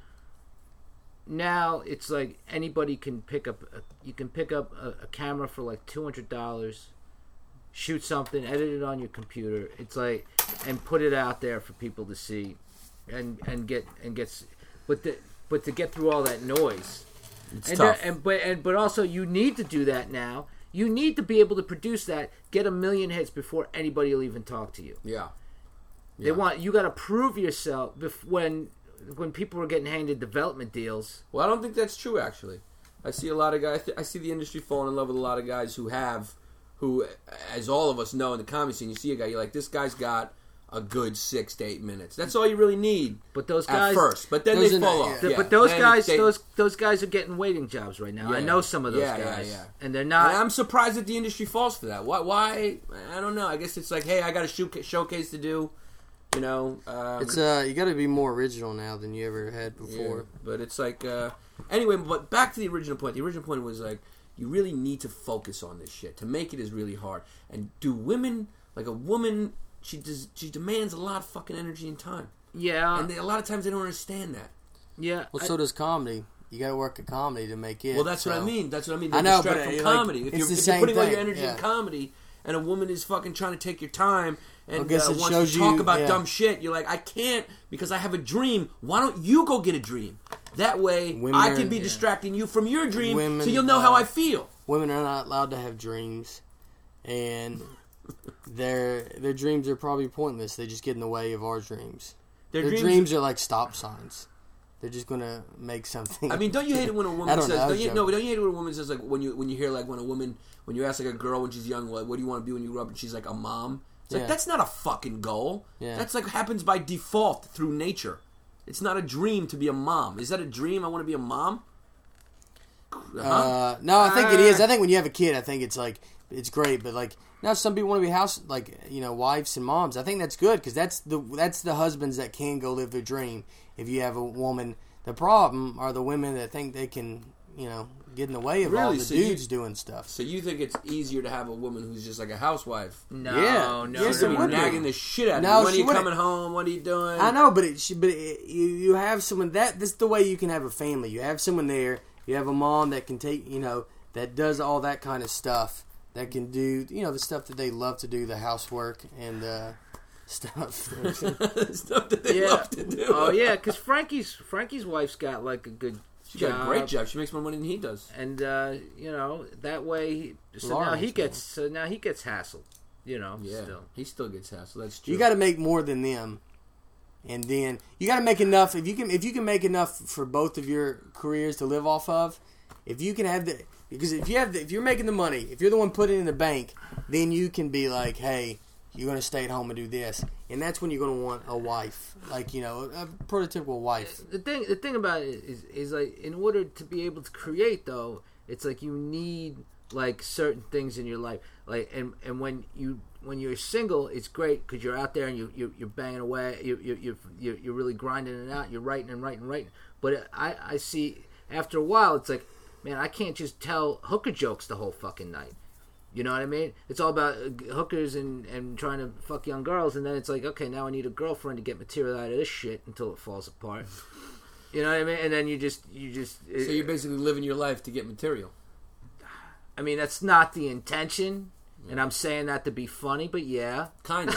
now it's like anybody can pick up. A, you can pick up a, a camera for like two hundred dollars, shoot something, edit it on your computer. It's like and put it out there for people to see, and and get and gets. But the but to get through all that noise.
It's
And,
tough.
there- and but and but also you need to do that now You need to be able to produce that, get a million hits before anybody will even talk to you.
Yeah.
They
Yeah.
want you got to prove yourself bef- when when people are getting handed development deals.
Well, I don't think that's true, actually. I see a lot of guys, I see the industry falling in love with a lot of guys who have, who, as all of us know in the comedy scene, you see a guy, you're like, this guy's got a good six to eight minutes. That's all you really need.
But those
at
guys
first. But then
those
they
are
fall
not-
off.
yeah.
Yeah.
But those
Then
guys,
they-
those those guys are getting waiting jobs right now. I
Yeah.
know some of those
Yeah, yeah,
guys,
yeah.
and they're not.
And I'm surprised that the industry falls for that. Why? Why? I don't know. I guess it's like, hey, I got a show- showcase to do. You know, um,
It's uh, you got to be more original now than you ever had before.
yeah, but it's like uh, anyway. But back to the original point. The original point was like, you really need to focus on this shit. To make it is really hard. And do women like a woman? She does. She demands a lot of fucking energy and time.
yeah,
And they, a lot of times they don't understand that.
yeah.
Well,
I-
so does comedy. You got to work at comedy to make it.
Well, that's what I
so-
mean. That's what I mean.
I
They
know,
distract
but,
from
like,
comedy. If
it's
you're,
the
if
same
you're putting all your
thing,
energy
yeah.
in comedy, and a woman is fucking trying to take your time and
I guess
uh,
it
wants
shows
to talk
you-
about
yeah.
dumb shit, you're like, I can't because I have a dream. Why don't you go get a dream? That way,
Women
I
are-
can be
yeah.
distracting you from your dream,
Women,
so you'll know how
uh,
I feel.
Women are not allowed to have dreams, and their their dreams are probably pointless. They just get in the way of our dreams.
Their
Their,
dreams-
dreams, are like stop signs. They're just gonna make something.
I mean, don't you hate it when a
I
woman
don't
says?
know, I
Don't
was
you, no,
joking.
but don't you hate it when a woman says like when you when you hear like when a woman when you ask like a girl when she's young, like, what do you want to be when you grow up? And she's like a mom. It's like
Yeah.
that's not a fucking goal.
Yeah.
That's like happens by default through nature. It's not a dream to be a mom. Is that a dream? I want to be a mom. Huh?
Uh, no, I think it is. I think when you have a kid, I think it's like it's great. But like now, some people want to be house like you know wives and moms. I think that's good because that's the that's the husbands that can go live their dream. If you have a woman, the problem are the women that think they can you know get in the way of all
Really?
the
So you-
dudes doing stuff.
So you think it's easier to have a woman who's just like a housewife?
no,
Yeah.
no,
Yes,
She's
it
no,
gonna
would
be
be.
nagging the shit out of
No,
you. When are
she
you
wouldn't.
coming home? What are you doing?
I know, but it should, but it, you you have someone that this is the way you can have a family. You have someone there. You have a mom that can take you know that does all that kind of stuff. That can do you know the stuff that they love to do, the housework and uh, stuff.
Stuff that they
Yeah.
love to do.
Oh yeah, because Frankie's Frankie's wife's got like a good
She
job.
got a great job. She makes more money than he does.
And uh, you know that way, he, so
Laura
now he
makes
gets so now he gets hassled. You know,
Yeah,
still.
he still gets hassled. That's true.
You got to make more than them, and then you got to make enough. If you can, if you can make enough for both of your careers to live off of, if you can have the because if you have the, if you're making the money, if you're the one putting it in the bank, then you can be like, hey, you're going to stay at home and do this, and that's when you're going to want a wife, like you know, a prototypical wife.
The thing, the thing about it is, is like in order to be able to create, though, it's like you need like certain things in your life, like and and when you when you're single, it's great because you're out there and you you're, you're banging away, you you you you're, you're really grinding it out, you're writing and writing and writing. But I I see after a while, it's like, man, I can't just tell hooker jokes the whole fucking night. You know what I mean? It's all about uh, hookers and, and trying to fuck young girls, and then it's like, okay, now I need a girlfriend to get material out of this shit until it falls apart. You know what I mean? And then you just, you just.
So you're basically living your life to get material.
I mean, that's not the intention, and I'm saying that to be funny, but yeah.
Kind of,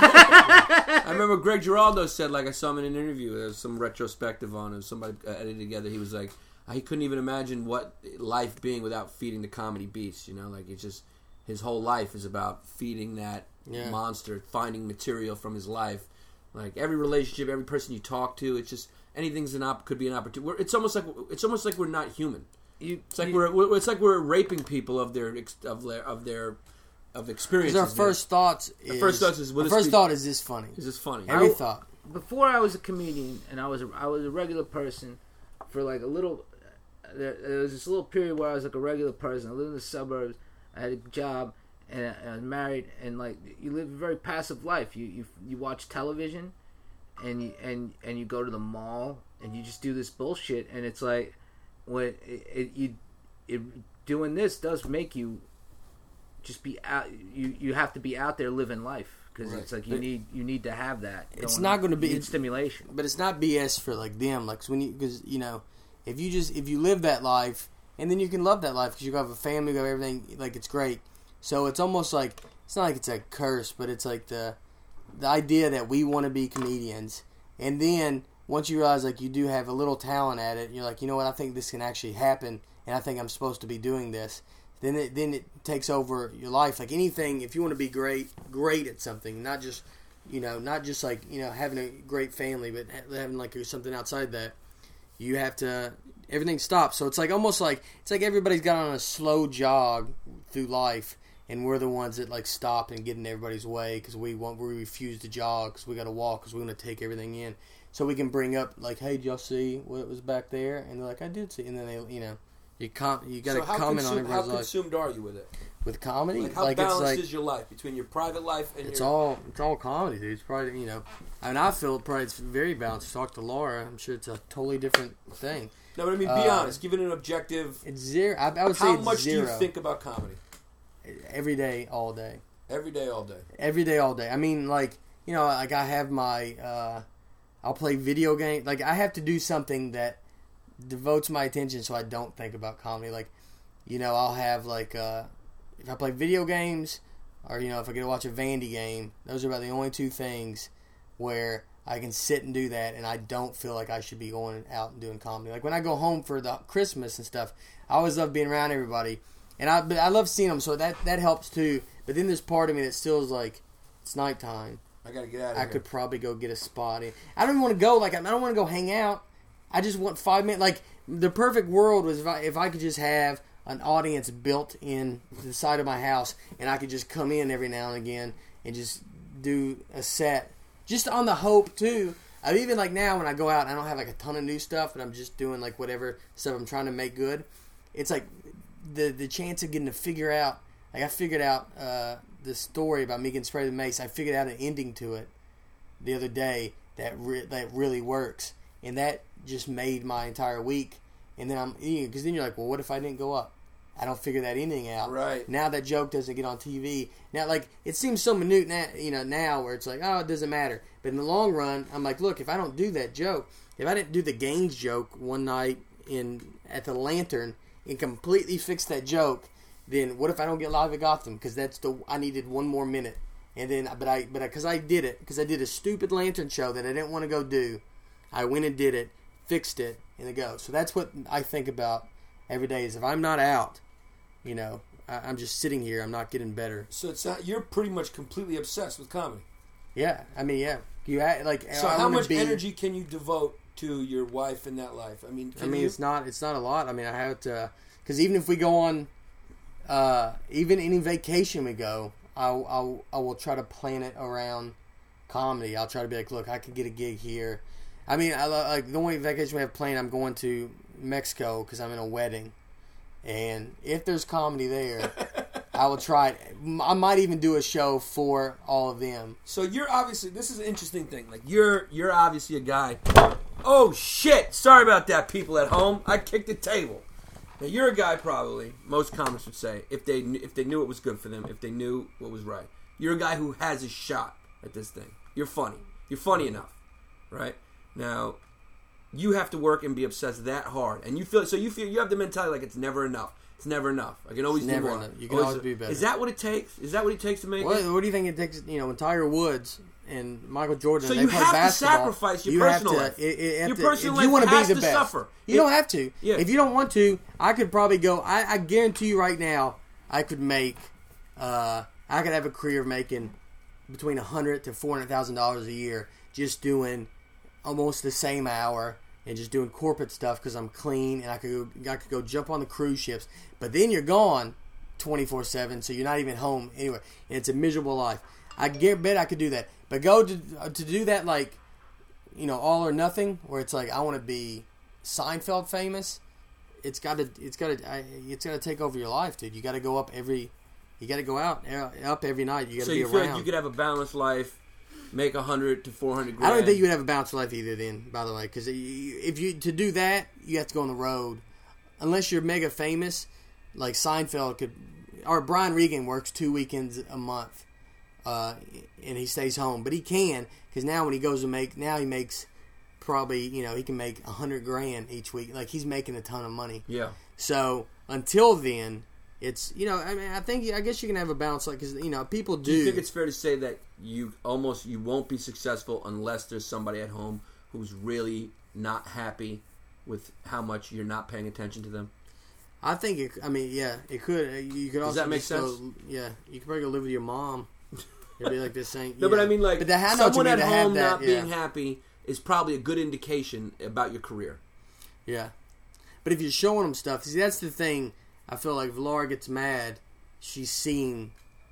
right? I remember Greg Giraldo said, like, I saw him in an interview, there was some retrospective on it, somebody uh, edited together, he was like, he couldn't even imagine what life being without feeding the comedy beast, you know, like, it's just, his whole life is about feeding that
Yeah.
monster, finding material from his life. Like, every relationship, every person you talk to, it's just, anything's an op- could be an opportunity. We're, it's almost like, it's almost like we're not human.
You,
It's like
you,
we're, we're it's like we're raping people of their ex- of their of their of experiences.
Because our first thoughts, is,
first thoughts is, will
our
this
first
be-
thought is this funny.
Is this funny?
Every
I-
thought.
Before I was a comedian, and I was a, I was a regular person for like a little. There, there was this little period where I was like a regular person. I lived in the suburbs. I had a job, and I, I was married. And like you live a very passive life. You you you watch television, and you and and you go to the mall, and you just do this bullshit. And it's like when it, it you it doing this does make you just be out. You you have to be out there living life. Because
Right.
it's like you
But
need you need to have that.
it's
going
not
on.
gonna be-
You need stimulation.
But it's not B S for like them, like 'cause when you because you know if you just if you live that life and then you can love that life because you have a family, you have everything, like it's great. So it's almost like it's not like it's a curse, but it's like the the idea that we want to be comedians, and then once you realize like you do have a little talent at it, you're like, you know what, I think this can actually happen, and I think I'm supposed to be doing this. then it then it takes over your life. Like anything, if you want to be great, great at something, not just you know, not just like you know having a great family, but having like something outside that, you have to everything stops. So it's like almost like it's like everybody's got on a slow jog through life, and we're the ones that like stop and get in everybody's way because we want we refuse to jog because we got to walk because we want to take everything in. So we can bring up like, hey, did y'all see what was back there? And they're like, I did see. And then they, you know, you com- you got to
so
comment
consume,
on everybody's
how
life.
consumed are you with it?
With comedy,
Like how
like
balanced
it's like,
is your life between your private life and
it's
your?
all it's all comedy, dude. It's probably you know, I mean, I feel probably it's very balanced. Talk to Laura, I'm sure it's a totally different thing.
No, but I mean, be
uh,
honest. Give it an objective.
It's zero. I, I would say
How
it's
much
zero.
do you think about comedy?
Every day, all day.
Every day, all day.
Every day, all day. I mean, like you know, like I have my. Uh, I'll play video games. Like I have to do something that devotes my attention, so I don't think about comedy. Like, you know, I'll have like uh, if I play video games, or you know, if I get to watch a Vandy game. Those are about the only two things where I can sit and do that, and I don't feel like I should be going out and doing comedy. Like when I go home for the Christmas and stuff, I always love being around everybody, and I but I love seeing them, so that that helps too. But then there's part of me that still is like, it's nighttime.
I gotta get out of
I
here.
could probably go get a spot. I don't even want to go. Like I don't want to go hang out. I just want five minutes. Like the perfect world was if I, if I could just have an audience built in the side of my house, and I could just come in every now and again and just do a set, just on the hope too. I even like now when I go out, I don't have like a ton of new stuff, but I'm just doing like whatever stuff I'm trying to make good. It's like the the chance of getting to figure out. Like I figured out uh, the story about me getting sprayed with mace. I figured out an ending to it the other day that re- that really works, and that just made my entire week. And then I'm because then you're like, well, what if I didn't go up? I don't figure that ending out.
Right.
Now that joke doesn't get on T V. Now, like, it seems so minute now, you know, now where it's like, oh, it doesn't matter. But in the long run, I'm like, look, if I don't do that joke, if I didn't do the Gaines joke one night in at the Lantern and completely fix that joke, then what if I don't get live at Gotham? Because that's the I needed one more minute. And then, but I, but because I, I did it, because I did a stupid Lantern show that I didn't want to go do, I went and did it, fixed it, and it goes. So that's what I think about every day. Is if I'm not out, you know, I, I'm just sitting here. I'm not getting better.
So it's not, you're pretty much completely obsessed with comedy.
Yeah, I mean, yeah. You ha- like.
So
I
how
wanna
much
be,
energy can you devote to your wife in that life? I mean, can
I mean,
you?
it's not. It's not a lot. I mean, I have to. Because even if we go on, uh, even any vacation we go, I'll, I'll I will try to plan it around comedy. I'll try to be like, look, I could get a gig here. I mean, I like the only vacation we have planned. I'm going to Mexico because I'm in a wedding, and if there's comedy there, I will try it. I might even do a show for all of them.
So you're obviously, this is an interesting thing. Like you're you're obviously a guy. Oh shit! Sorry about that, people at home. I kicked the table. Now you're a guy probably. Most comics would say if they kn- if they knew it was good for them, if they knew what was right. You're a guy who has a shot at this thing. You're funny. You're funny enough, right? Now, you have to work and be obsessed that hard, and you feel so. You feel you have the mentality like it's never enough. It's never enough. I can always
It's
do
never
more.
enough. You can always be better.
Is that what it takes? Is that what it takes to make
What,
it?
what do you think it takes? You know, when Tiger Woods and Michael Jordan,
So
they
you
play
have to
basketball,
sacrifice your
you
personal
have
life.
to, it, it have
Your
to,
personal
if you
life
want to
has
be the
to
best,
suffer.
You
If-
don't have to.
Yeah.
If you don't want to, I could probably go. I, I guarantee you right now, I could make. Uh, I could have a career of making between a hundred to four hundred thousand dollars a year just doing almost the same hour. And just doing corporate stuff because I'm clean and I could go, I could go jump on the cruise ships. But then you're gone twenty-four seven, so you're not even home anywhere. And it's a miserable life. I get, bet I could do that. But go to to do that like, you know, all or nothing, where it's like I want to be Seinfeld famous. It's got to it's got to it's got to take over your life, dude. You got to go up every, you got to go out up every night. You got to
So
be
you
around.
feel like you could have a balanced life, make a hundred to four hundred grand.
I don't think you would have a balanced life either. Then, by the way, because if you to do that, you have to go on the road. Unless you're mega famous, like Seinfeld could, or Brian Regan works two weekends a month, uh, and he stays home. But he can because now when he goes to make, now he makes probably you know he can make a hundred grand each week. Like he's making a ton of money.
Yeah.
So until then, it's you know I mean I think I guess you can have a balance like because you know people do.
Do you think it's fair to say that you almost you won't be successful unless there's somebody at home who's really not happy with how much you're not paying attention to them?
I think it. I mean, yeah, it could. You could also.
Does that make
just
sense?
Go, yeah, you could probably go live with your mom. It'd be like this thing.
No, but I mean, like,
but that, I know what you
someone
mean,
at
to have
home
that,
not
yeah.
being happy is probably a good indication about your career.
Yeah, but if you're showing them stuff, see, that's the thing. I feel like if Laura gets mad, she's seeing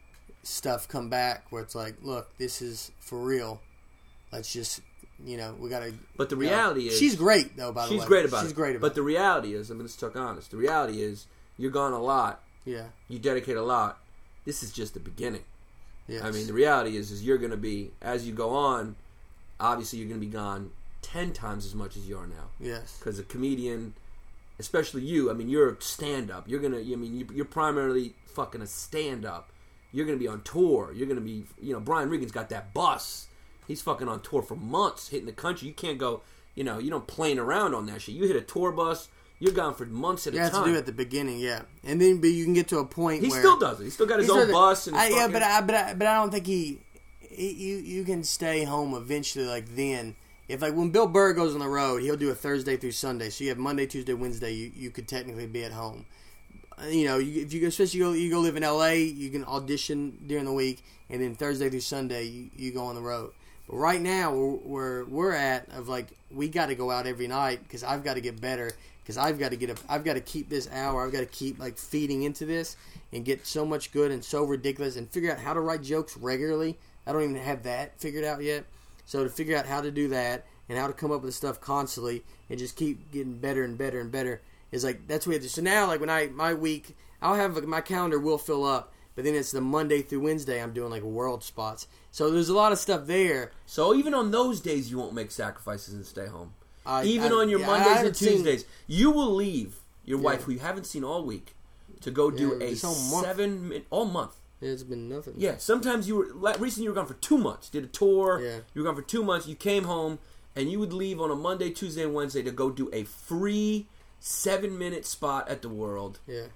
stuff come back where it's like, look, this is for real. Let's just, you know, we gotta.
But the
you know.
reality is,
she's great though. By the way,
she's great about
she's
it.
great about
but
it.
the reality is, I'm just talk honest. The reality is, you're gone a lot.
Yeah.
You dedicate a lot. This is just the beginning.
Yes.
I mean, the reality is, is you're going to be, as you go on, obviously you're going to be gone ten times as much as you are now.
Yes.
Because a comedian, especially you, I mean, you're a stand-up. You're going to, I mean, you're primarily fucking a stand-up. You're going to be on tour. You're going to be, you know, Brian Regan's got that bus. He's fucking on tour for months, hitting the country. You can't go, you know, you don't playing around on that shit. You hit a tour bus, you're gone for months at
You
a
have
time.
to do it at the beginning, yeah, and then but you can get to a point
He
where
still does it. He's still got his
He's
own
still-
bus and
I, yeah,
fucking-
but I, but I, but I don't think he, he. You you can stay home eventually. Like then, if like when Bill Burr goes on the road, he'll do a Thursday through Sunday. So you have Monday, Tuesday, Wednesday. You, you could technically be at home. Uh, You know, you, if you go, especially you go, you go live in L A, you can audition during the week, and then Thursday through Sunday you, you go on the road. But right now, where we're, we're at, of like we got to go out every night because I've got to get better. Because I've got to get a, I've got to keep this hour. I've got to keep like feeding into this and get so much good and so ridiculous and figure out how to write jokes regularly. I don't even have that figured out yet. So to figure out how to do that and how to come up with stuff constantly and just keep getting better and better and better is like that's what we have to. So now like when I my week, I'll have like, my calendar will fill up, but then it's the Monday through Wednesday I'm doing like world spots. So there's a lot of stuff there.
So even on those days, you won't make sacrifices and stay home.
I,
Even
I,
on your
yeah, I
Mondays and
haven't seen-
Tuesdays, you will leave your
Yeah.
wife, who you haven't seen all week, to go do
Yeah,
a
this whole month.
seven min- all month.
It's been nothing.
Yeah, sometimes you were like, recently you were gone for two months. Did a tour.
Yeah.
You were gone for two months. You came home and you would leave on a Monday, Tuesday, and Wednesday to go do a free seven minute spot at the World.
Yeah.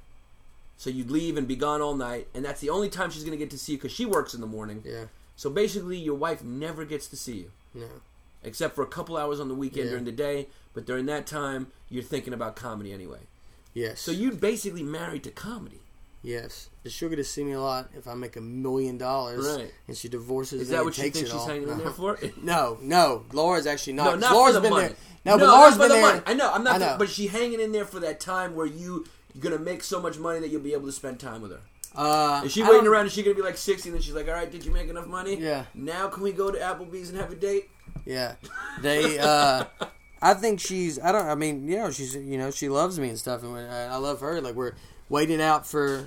So you'd leave and be gone all night, and that's the only time she's going to get to see you because she works in the morning.
Yeah.
So basically, your wife never gets to see you.
No.
Except for a couple hours on the weekend
Yeah.
during the day, but during that time, you're thinking about comedy anyway.
Yes.
So you're basically married to comedy.
Yes. She'll get to see me a lot if I make a million dollars.
Right.
And she divorces
Is
me
that
and
what you
takes
think
it
she's
all.
hanging in
No.
there for?
No, no. Laura's actually not.
No, not
Laura's
for the
been
money.
there. No, but Laura's
not for
been
the
there.
money. I know, I'm not.
I know.
But is she hanging in there for that time where you, you're going to make so much money that you'll be able to spend time with her?
Uh,
Is she
I
waiting
don't-
around? Is she going to be like sixty and then she's like, all right, did you make enough money?
Yeah.
Now can we go to Applebee's and have a date?
Yeah. They, uh, I think she's, I don't, I mean, you know, she's, you know, she loves me and stuff, and I, I love her. Like, we're waiting out for,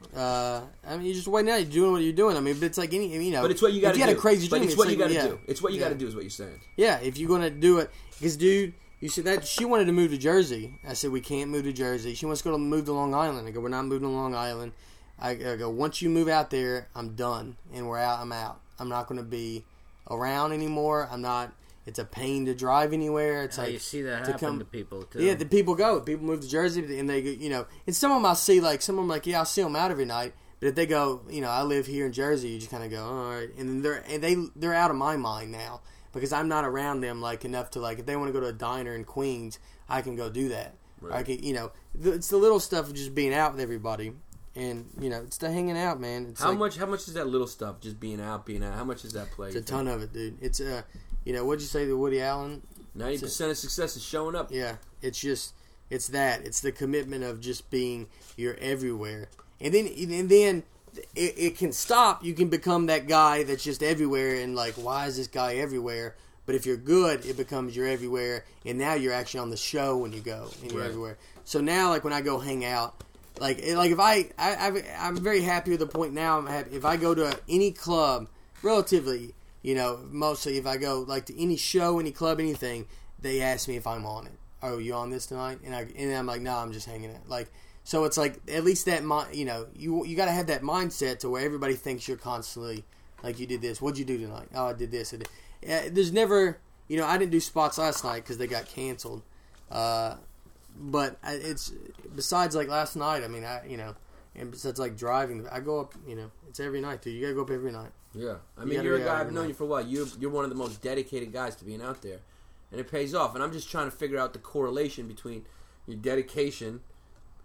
uh, I mean, you're just waiting out, you're doing what you're doing. I mean, but it's like any, you know.
But it's what you got
if
to
you
do.
had a crazy dream,
but it's what you
like,
got to
yeah.
do. It's what you
Yeah.
got to do is what you're saying.
Yeah, if you're going to do it. Because, dude, you said that she wanted to move to Jersey. I said, we can't move to Jersey. She wants to go to move to Long Island. I go, we're not moving to Long Island. I, I go, once you move out there, I'm done. And we're out, I'm out. I'm not going to be around anymore. I'm not, it's a pain to drive anywhere. It's
How
like,
you see that
to
happen
come-
to people too.
yeah, the people go. People move to Jersey, and they go, you know, and some of them I'll see, like, some of them, like, yeah, I'll see them out every night. But if they go, you know, I live here in Jersey, you just kind of go, all right. And then they're, and they, they're out of my mind now. Because I'm not around them, like, enough to, like, if they want to go to a diner in Queens, I can go do that.
Right.
I can, you know, th- it's the little stuff of just being out with everybody. And, you know, it's the hanging out, man. It's
How
like,
much? How much is that little stuff? Just being out, being out. How much does that play?
It's a ton of it, dude. It's, uh, you know, what'd you say to Woody Allen?
Ninety percent of success is showing up.
Yeah, it's just it's that it's the commitment of just being you're everywhere, and then and then it, it can stop. You can become that guy that's just everywhere, and like, why is this guy everywhere? But if you're good, it becomes you're everywhere, and now you're actually on the show when you go, and you're
Right.
everywhere. So now, like when I go hang out, like like if I, I I've, I'm very happy with the point now. I'm happy if I go to any club, relatively. You know, mostly if I go like to any show, any club, anything, they ask me if I'm on it. Oh, you on this tonight? And I and I'm like, no, I'm just hanging out. Like, so it's like at least that mi- you know, you you got to have that mindset to where everybody thinks you're constantly like you did this. What'd you do tonight? Oh, I did this. I did. Uh, there's never, you know, I didn't do spots last night because they got canceled. Uh, but I, it's besides like last night. I mean, I you know, and besides like driving, I go up. You know, it's every night, dude. You gotta go up every night.
Yeah, I
You
mean,
gotta
you're a
be
guy.
out
I've
every
known
night.
you for a while. You're you're one of the most dedicated guys to being out there, and it pays off. And I'm just trying to figure out the correlation between your dedication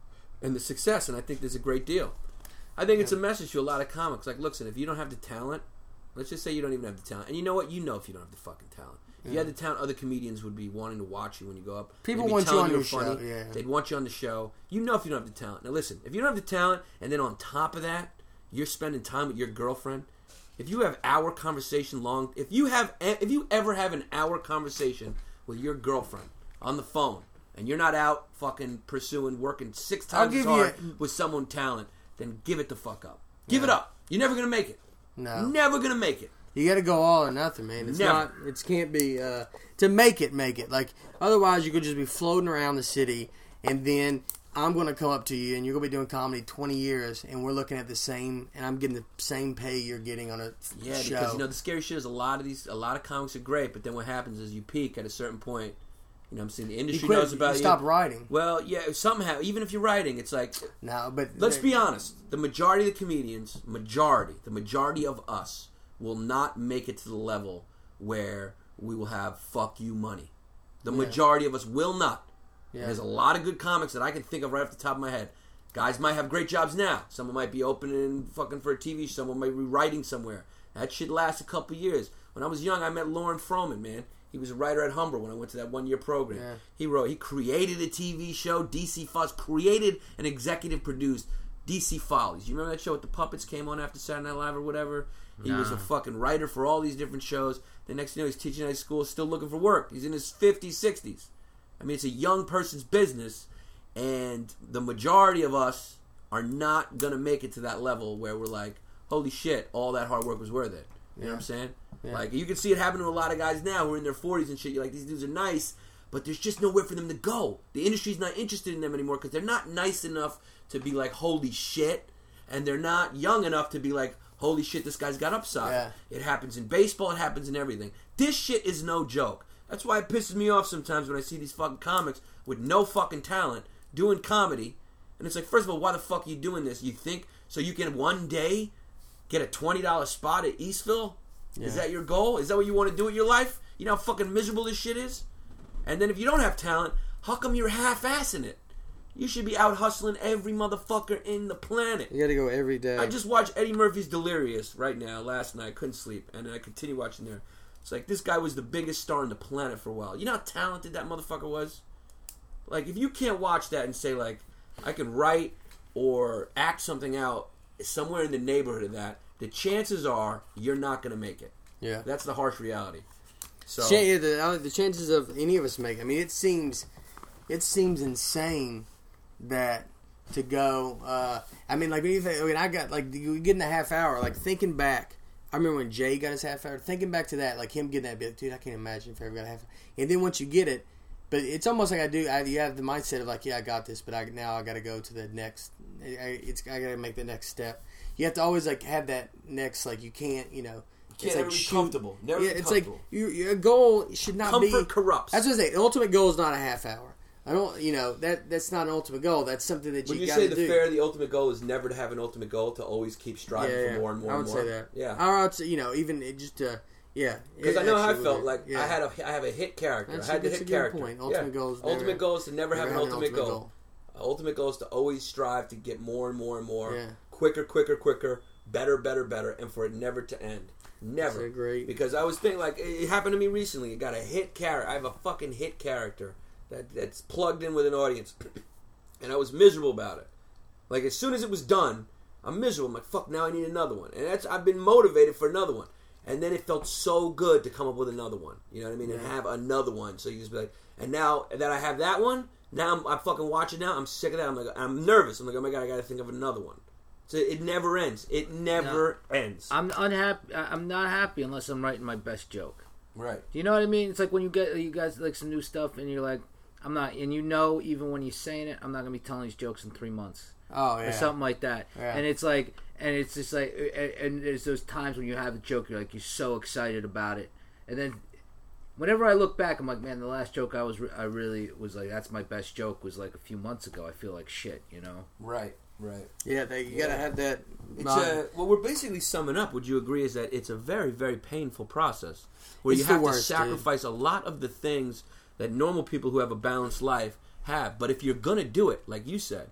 and the success, and I think there's a great deal. I think it's a message to a lot of comics. Like, listen, if you don't have the talent, let's just say you don't even have the talent, and you know what? You know if you don't have the fucking talent. If you had the talent, other comedians would be wanting to watch you when you go up.
People
They'd be
want you
telling
on
you're
your
funny.
show, yeah.
They'd want you on the show. You know if you don't have the talent. Now listen, if you don't have the talent, and then on top of that, you're spending time with your girlfriend. If you have hour conversation long, if you have, if you ever have an hour conversation with your girlfriend on the phone, and you're not out fucking pursuing, working six
I'll
times as
give
hard
you-
with someone talent, then give it the fuck up. Give
Yeah.
it up. You're never gonna make it.
No.
Never gonna make it.
You got to go all or nothing, man. It's
Never.
not. It can't be uh, to make it. Make it like otherwise you could just be floating around the city, and then I'm going to come up to you, and you're going to be doing comedy twenty years, and we're looking at the same, and I'm getting the same pay you're getting on a
Yeah,
show.
because you know the scary shit is a lot of these, a lot of comics are great, but then what happens is you peak at a certain point. You know, what I'm saying the
you
industry
quit,
knows about
you
you.
stop writing.
Well, yeah, somehow, even if you're writing, it's like,
No, but
let's be honest. The majority of the comedians, majority, the majority of us will not make it to the level where we will have fuck you money. The
Yeah.
majority of us will not.
Yeah.
And there's a lot of good comics that I can think of right off the top of my head. Guys might have great jobs now. Someone might be opening fucking for a T V show. Someone might be writing somewhere. That shit lasts a couple years. When I was young, I met Lauren Froman, man. He was a writer at Humber when I went to that one-year program.
Yeah.
He wrote, he created a T V show, D C Follies, created and executive produced D C Follies. You remember that show with the puppets came on after Saturday Night Live or whatever? He
Nah.
was a fucking writer for all these different shows. The next thing you know, he's teaching at school, still looking for work. He's in his fifties, sixties. I mean, it's a young person's business, and the majority of us are not going to make it to that level where we're like, holy shit, all that hard work was worth it. You know what I'm saying?
Yeah.
Like, you can see it happen to a lot of guys now who are in their forties and shit. You're like, these dudes are nice, but there's just nowhere for them to go. The industry's not interested in them anymore because they're not nice enough to be like, holy shit, and they're not young enough to be like, holy shit, this guy's got upside.
Yeah.
It happens in baseball, it happens in everything. This shit is no joke. That's why it pisses me off sometimes when I see these fucking comics with no fucking talent doing comedy. And it's like, first of all, why the fuck are you doing this? You think so you can one day get a twenty dollars spot at Eastville?
Yeah.
Is that your goal? Is that what you want to do with your life? You know how fucking miserable this shit is? And then if you don't have talent, how come you're half-assing it? You should be out hustling every motherfucker in the planet.
You got to go every day.
I just watched Eddie Murphy's Delirious right now, last night. I couldn't sleep. And I continue watching there. It's like, this guy was the biggest star on the planet for a while. You know how talented that motherfucker was? Like, if you can't watch that and say, like, I can write or act something out somewhere in the neighborhood of that, the chances are you're not going to make it.
yeah.
That's the harsh reality. So,
Ch- yeah, the, uh, the chances of any of us make. I mean, it seems, it seems insane that to go. Uh, I mean, like when you think, I mean, I got like you get in a half hour. Like thinking back, I remember when Jay got his half hour. Thinking back to that, like him getting that bit, dude. I can't imagine if I ever got a half hour. And then once you get it, but it's almost like I do. I, you have the mindset of like, yeah, I got this, but I now I got to go to the next. I, it's I got to make the next step. You have to always like have that next. Like you can't, you know.
can't
it's
ever
like
be
shoot-
comfortable. Never
yeah,
be
it's
comfortable.
like your, your goal should not be.
Comfort corrupts.
That's what I say. The ultimate goal is not a half hour. I don't, you know, that that's not an ultimate goal. That's something that
When
you
you
got
say
to
the
do.
fair, the ultimate goal is never to have an ultimate goal, to always keep
yeah,
striving
yeah.
for more and more
I would
and more.
say that.
Yeah.
Or I would say, you know, even it just, uh, yeah.
Because
it
I know how I
actually
felt.
would.
Like
Yeah.
I had a, I have a hit character.
That's
I
a-
had the
that's
hit
a good
character.
point. Ultimate
yeah.
goal is never-
ultimate goal is to never, have an
have an
ultimate,
ultimate
goal.
goal.
Ultimate goal is to always strive to get more and more and more,
Yeah.
quicker, quicker, quicker, better, better, better, and for it never to end. Never.
That's a great-
Because I was thinking, like, it it happened to me recently. I got a hit character. I have a fucking hit character that that's plugged in with an audience, and I was miserable about it. Like as soon as it was done, I'm miserable. I'm like, fuck, now I need another one. And that's I've been motivated for another one. And then it felt so good to come up with another one. You know what I mean? And
Yeah.
have another one. So you just be like, and now that I have that one, now I'm, I'm fucking watching now. I'm sick of that. I'm like, I'm nervous. I'm like, oh my God, I got to think of another one. So it never ends. It never ends.
I'm unhappy. I'm not happy unless I'm writing my best joke.
Right.
Do you know what I mean? It's like when you get you guys like some new stuff, and you're like, I'm not, and you know, even when you're saying it, I'm not gonna be telling these jokes in three months
Oh, yeah.
or something like that.
Yeah.
And it's like, and it's just like, and, and there's those times when you have a joke, you're like, you're so excited about it, and then whenever I look back, I'm like, man, the last joke I was, re- I really was like, that's my best joke was like a few months ago. I feel like shit, you know.
Right. Right.
Yeah, they, you
Yeah.
got to have that.
It's
mind.
a, what we're basically summing up, would you agree, is that it's a very, very painful process where
It's
you
the
have
worst,
to sacrifice a lot of the things that normal people who have a balanced life have. But if you're going to do it, like you said,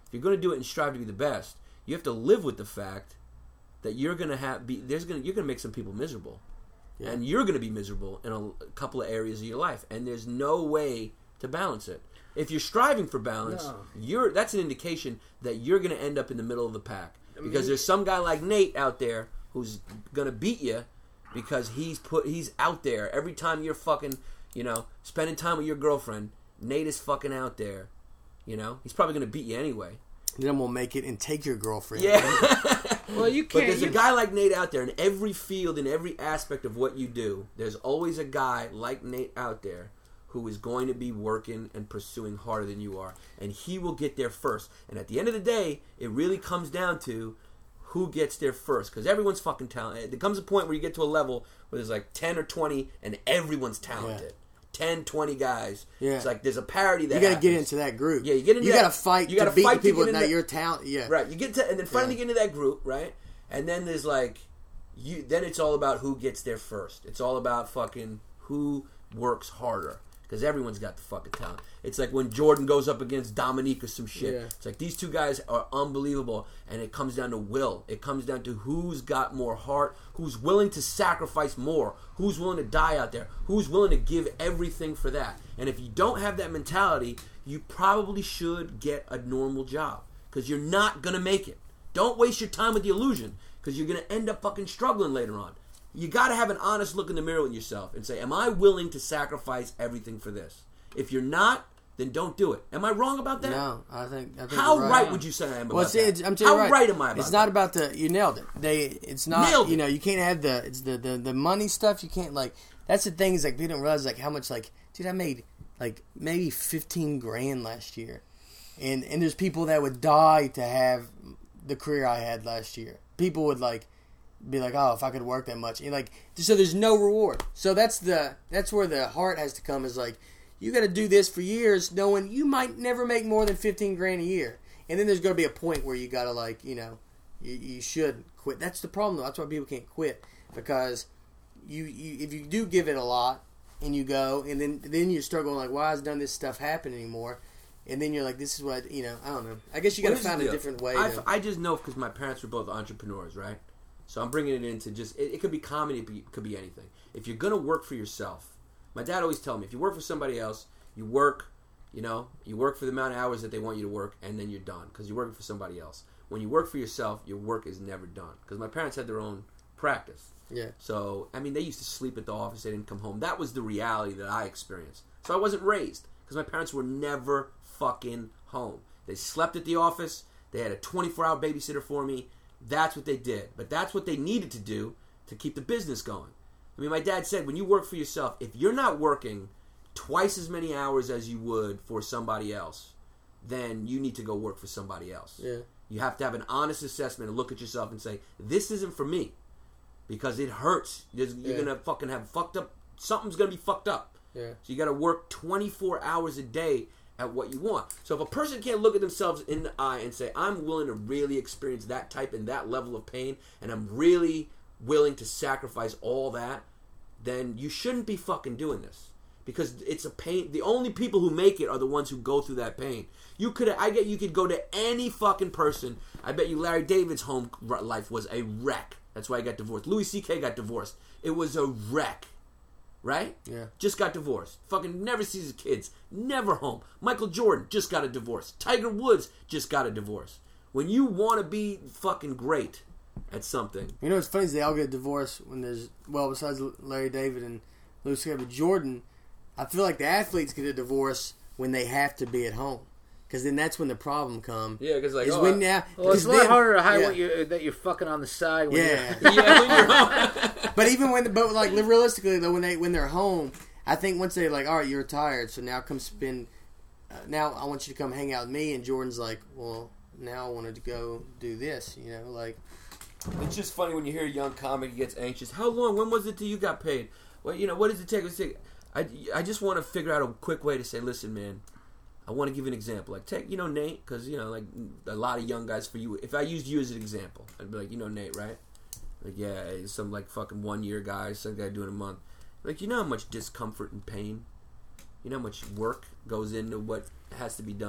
if you're going to do it and strive to be the best, you have to live with the fact that you're going to have be there's going to you're going to make some people miserable, yeah. and you're going to be miserable in a, a couple of areas of your life, and there's no way to balance it. If you're striving for balance, no. you're that's an indication that you're going to end up in the middle of the pack, I mean, because there's some guy like Nate out there who's going to beat you because he's put he's out there every time you're fucking, you know, spending time with your girlfriend. Nate is fucking out there, you know. He's probably going to beat you anyway.
Then we'll make it and take your girlfriend.
Yeah.
Well, you can't.
But there's
you...
a guy like Nate out there in every field, in every aspect of what you do. There's always a guy like Nate out there who is going to be working and pursuing harder than you are. And he will get there first. And at the end of the day, it really comes down to who gets there first. Because everyone's fucking talented. There comes a point where you get to a level where there's like ten or twenty and everyone's talented. Yeah. ten, twenty guys. Yeah. It's like there's a parity that
you got to
happens.
get into that group.
Yeah, you get into
You
that,
got to fight
you gotta
to beat
fight
the people
to
that
that
your talent. Yeah.
Right. You get to and then finally
yeah.
get into that group, right? And then there's like you then it's all about who gets there first. It's all about fucking who works harder. Because everyone's got the fucking talent. It's like when Jordan goes up against Dominique or some shit. Yeah. It's like these two guys are unbelievable, and it comes down to will. It comes down to who's got more heart, who's willing to sacrifice more, who's willing to die out there, who's willing to give everything for that. And if you don't have that mentality, you probably should get a normal job. Because you're not going to make it. Don't waste your time with the illusion, because you're going to end up fucking struggling later on. You got to have an honest look in the mirror with yourself and say, am I willing to sacrifice everything for this? If you're not, then don't do it. Am I wrong about that?
No, I think. I think
How
you're
right.
right
would you say I am about
well, see,
that?
I'm
How
right.
right am I about
It's
that?
not about the. You nailed it. They. It's not.
Nailed it.
You know, you can't have the. It's the, the the money stuff. You can't like. That's the thing is like people don't realize like how much like dude I made like maybe fifteen grand last year, and and there's people that would die to have the career I had last year. People would like. Be like, oh, if I could work that much, and like, so there's no reward. So that's the that's where the heart has to come. Is like, you got to do this for years, knowing you might never make more than fifteen grand a year, and then there's going to be a point where you got to like, you know, you, you should quit. That's the problem, though. That's why people can't quit because you, you if you do give it a lot and you go, and then then you're struggling like, why has none of this stuff happen anymore? And then you're like, this is what I, you know. I don't know. I guess you got to find a different way.
I,
to,
I just know because my parents were both entrepreneurs, right? So I'm bringing it into just, it, it could be comedy, it could be anything. If you're going to work for yourself, my dad always told me, if you work for somebody else, you work, you know, you work for the amount of hours that they want you to work, and then you're done, because you're working for somebody else. When you work for yourself, your work is never done. Because my parents had their own practice.
Yeah.
So, I mean, they used to sleep at the office, they didn't come home. That was the reality that I experienced. So I wasn't raised, because my parents were never fucking home. They slept at the office, they had a twenty-four hour babysitter for me. That's what they did. But that's what they needed to do to keep the business going. I mean, my dad said, when you work for yourself, if you're not working twice as many hours as you would for somebody else, then you need to go work for somebody else.
Yeah.
You have to have an honest assessment and look at yourself and say, this isn't for me. Because it hurts. You're yeah. going to fucking have fucked up. Something's going to be fucked up.
Yeah.
So you got to work twenty-four hours a day at what you want. So if a person can't look at themselves in the eye and say, I'm willing to really experience that type and that level of pain, and I'm really willing to sacrifice all that, then you shouldn't be fucking doing this. Because it's a pain. The only people who make it are the ones who go through that pain. You could, I get, you could go to any fucking person. I bet you Larry David's home life was a wreck. That's why he got divorced. Louis C K got divorced. It was a wreck. Right?
Yeah.
Just got divorced. Fucking never sees his kids. Never home. Michael Jordan just got a divorce. Tiger Woods just got a divorce. When you want to be fucking great at something.
You know what's funny is they all get divorced when there's, well, besides Larry David and Louis C K, but Jordan, I feel like the athletes get a divorce when they have to be at home. Because then that's when the problem comes.
Yeah, because like,
is
oh,
when now,
well, it's a lot
then,
harder to hide
yeah.
what you that you're fucking on the side. When
yeah,
you're,
yeah, when you're home.
But even when, the, but like realistically though, when they when they're home, I think once they like, all right, you're retired, so now come spend. Uh, now I want you to come hang out with me, and Jordan's like, well, now I wanted to go do this, you know, like.
It's just funny when you hear a young comic gets anxious. How long? When was it till you got paid? Well, you know, what does it take? What's it take? I, I just want to figure out a quick way to say, listen, man. I want to give you an example. Like, take, you know, Nate, because, you know, like, a lot of young guys for you. If I used you as an example, I'd be like, you know, Nate, right? Like, yeah, some, like, fucking one-year guy, some guy doing a month. Like, you know how much discomfort and pain, you know how much work goes into what has to be done?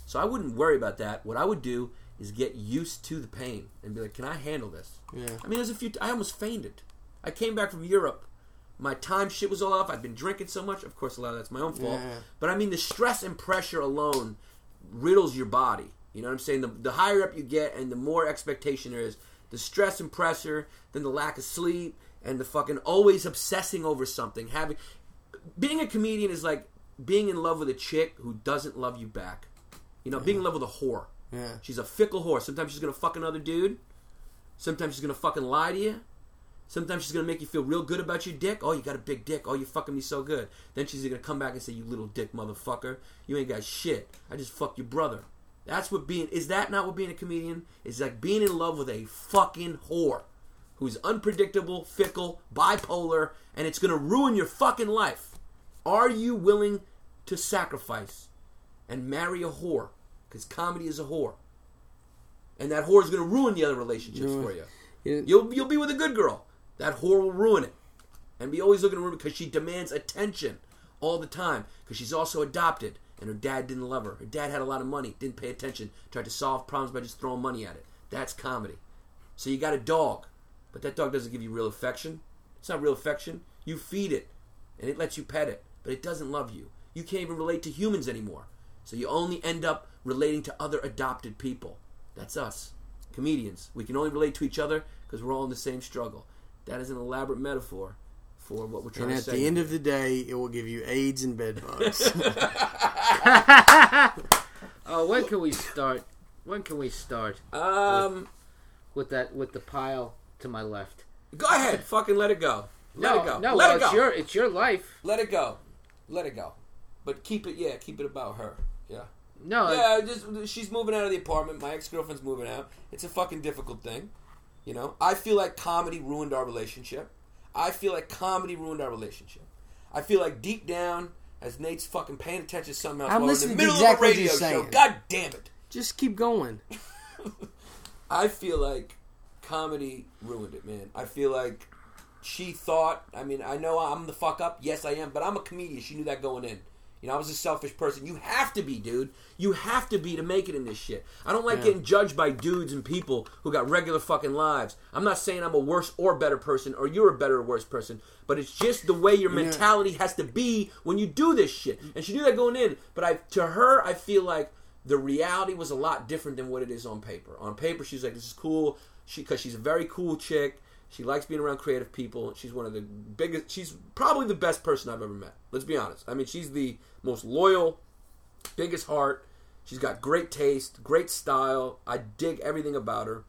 So I wouldn't worry about that. What I would do is get used to the pain and be like, can I handle this?
Yeah.
I mean, there's a few. T- I almost fainted. I came back from Europe. My time shit was all off. I've been drinking so much. Of course, a lot of that's my own fault.
Yeah.
But I mean, the stress and pressure alone riddles your body. You know what I'm saying? The, the higher up you get and the more expectation there is, the stress and pressure, then the lack of sleep, and the fucking always obsessing over something. Having Being a comedian is like being in love with a chick who doesn't love you back. You know, being in love with a whore.
Yeah.
She's a fickle whore. Sometimes she's going to fuck another dude. Sometimes she's going to fucking lie to you. Sometimes she's going to make you feel real good about your dick. Oh, you got a big dick. Oh, you're fucking me so good. Then she's going to come back and say, you little dick motherfucker. You ain't got shit. I just fucked your brother. That's what being... Is that not what being a comedian? It's like being in love with a fucking whore who's unpredictable, fickle, bipolar, and it's going to ruin your fucking life. Are you willing to sacrifice and marry a whore? Because comedy is a whore. And that whore is going to ruin the other relationships
Yeah.
for you.
Yeah.
You'll you'll be with a good girl. That whore will ruin it. And be always looking to ruin it because she demands attention all the time. Because she's also adopted. And her dad didn't love her. Her dad had a lot of money. Didn't pay attention. Tried to solve problems by just throwing money at it. That's comedy. So you got a dog. But that dog doesn't give you real affection. It's not real affection. You feed it. And it lets you pet it. But it doesn't love you. You can't even relate to humans anymore. So you only end up relating to other adopted people. That's us. Comedians. We can only relate to each other because we're all in the same struggle. That is an elaborate metaphor for what we're trying
And
to
at
say.
the end of the day, it will give you AIDS and bed bugs.
Oh, when can we start? When can we start
Um,
with that with the pile to my left?
go ahead. Fucking let it go. Let
no,
it go.
no,
let
well,
it go.
it's your it's your life.
Let it go. Let it go. But keep it, yeah, keep it about her. Yeah.
No,
Yeah, just, she's moving out of the apartment. My ex-girlfriend's moving out. It's a fucking difficult thing. You know? I feel like comedy ruined our relationship. I feel like comedy ruined our relationship. I feel like deep down, as Nate's fucking paying attention to something else
I'm
while we're in the
listening to
middle
exactly
of
what
a
you're
radio show.
saying.
God damn it.
Just keep going.
I feel like comedy ruined it, man. I feel like she thought, I mean, I know I'm the fuck up. Yes, I am. But I'm a comedian. She knew that going in. You know, I was a selfish person. You have to be, dude. You have to be to make it in this shit. I don't like
Yeah.
getting judged by dudes and people who got regular fucking lives. I'm not saying I'm a worse or better person or you're a better or worse person, but it's just the way your
Yeah.
mentality has to be when you do this shit. And she knew that going in. But I, to her, I feel like the reality was a lot different than what it is on paper. On paper, she's like, this is cool. She, because she's a very cool chick. She likes being around creative people. She's one of the biggest... She's probably the best person I've ever met. Let's be honest. I mean, she's the most loyal, biggest heart. She's got great taste, great style. I dig everything about her.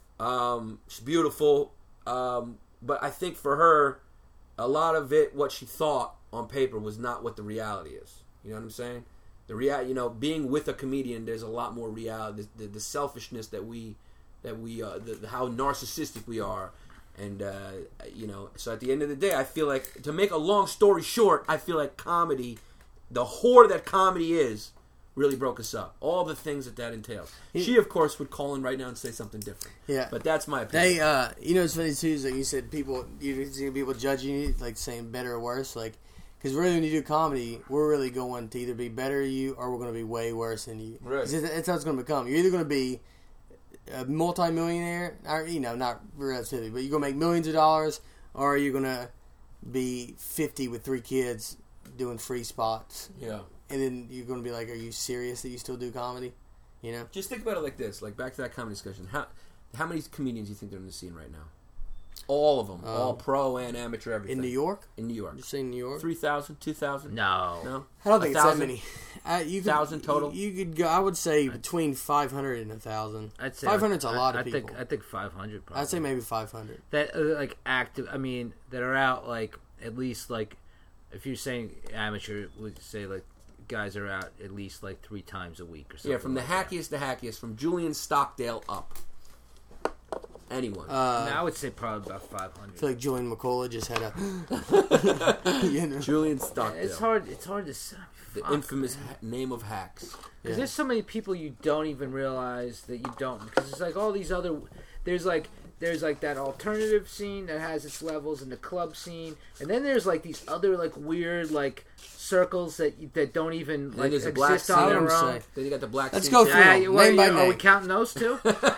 Um, she's beautiful. Um, but I think for her, a lot of it, what she thought on paper was not what the reality is. You know what I'm saying? The rea- You know, being with a comedian, there's a lot more reality. The, the, the selfishness that we... that we uh, the, how narcissistic we are. And, uh, you know, so at the end of the day, I feel like, to make a long story short, I feel like comedy, the whore that comedy is, really broke us up. All the things that that entails. She, of course, would call in right now and say something different.
Yeah.
But that's my opinion.
They, uh, you know, it's funny too. Is like you said, people, you see people judging you, like saying better or worse, like, because really when you do comedy, we're really going to either be better than you or we're going to be way worse than you.
Right.
'Cause That's how it's going to become. You're either going to be a multi-millionaire, or, you know, not relatively, but you're going to make millions of dollars, or you're going to be fifty with three kids doing free spots.
Yeah.
And then you're going to be like, are you serious that you still do comedy? You know?
Just think about it like this. Like, back to that comedy discussion. How how many comedians do you think are in the scene right now? All of them.
Um,
all pro and amateur, everything.
In New York?
In New York.
Just say New York?
three thousand, two thousand?
no.
No?
I don't think
A
it's that
thousand?
many. Uh, you could,
Thousand total?
You, you could go. I would say between five hundred and a thousand.
I'd say
Five hundred's a
I-
lot of
I
people.
Think, I think five hundred. Probably.
I'd say maybe five hundred.
that uh, like active. I mean, that are out like at least like if you're saying amateur, would say like guys are out at least like three times a week or something.
Yeah, from the
like that.
hackiest to hackiest, from Julian Stockdale up. Anyone.
Uh,
No, I would say probably about five hundred.
I feel like Julian McCullough just had a. you know?
Julian Stockdale.
It's hard. It's hard to say.
The
Fuck,
infamous
man.
ha- name of hacks.
Because
Yeah.
there's so many people you don't even realize that you don't. Because it's like all these other. There's like there's like that alternative scene that has its levels, and the club scene, and then there's like these other like weird like circles that that don't even
And
like
there's a black
exist on
scene.
their own.
Say.
Then you got the black.
Let's
scene
go
too.
for
Yeah,
Name
you- what,
by
you- Are we
name.
counting those two?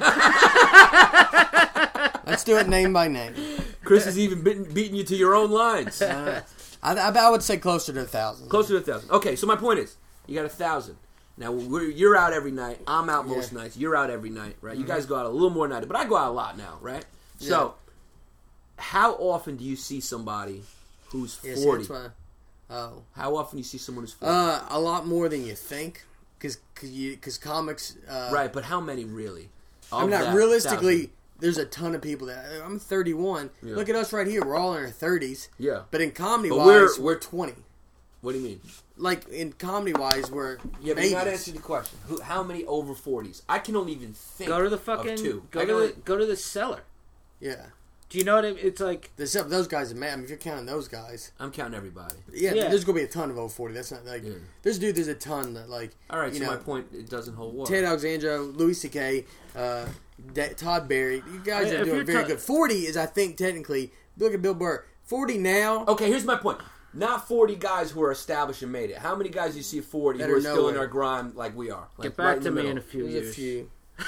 Let's do it name by name.
Chris is even beating, beating you to your own lines.
Uh, I, I, I would say closer to a thousand.
Closer to a thousand. Okay, so my point is, you got a thousand. Now we're, you're out every night. I'm out most
Yeah.
nights. You're out every night, right? You
Mm-hmm.
guys go out a little more night, but I go out a lot now, right? So, how often do you see somebody who's
Yeah, see,
forty?
that's why- Oh,
How often do you see someone who's forty?
uh, a lot more than you think, because because comics. Uh,
right, but how many really?
I'm
Of
not
that
realistically.
thousand?
There's a ton of people that I'm thirty-one.
Yeah.
Look at us right here. We're all in our thirties.
Yeah.
But in comedy
But
wise,
we're-
we're,
we're-
twenty.
What do you mean?
Like in comedy wise, we're
Yeah, but you're not
babies.
answering the question. Who, how many over forties? I can only even think.
Go to the
of
fucking
two.
go
I
to
can
the,
only-
go to the cellar.
Yeah.
Do you know what it, it's like?
There's some- those guys are mad. I mean, if you're counting those guys,
I'm counting everybody.
yeah,
Yeah.
there's gonna be a ton of over forty. That's not like
Yeah.
there's dude. There's a ton that like.
All right,
you
so
know,
my point it doesn't hold water.
Ted Alexandro, Louis C K, uh, Da- Todd Barry. You guys
If
are doing
you're
very
ta-
good. Forty is, I think, technically. Look at Bill Burr. Forty now.
Okay, here's my point. Not forty guys who are established and made it. How many guys you see forty
That
who
are
are still in
nowhere.
our grind like we are? Like
Get back
right in
to
the
me
middle.
in a few
There's
years.
a few.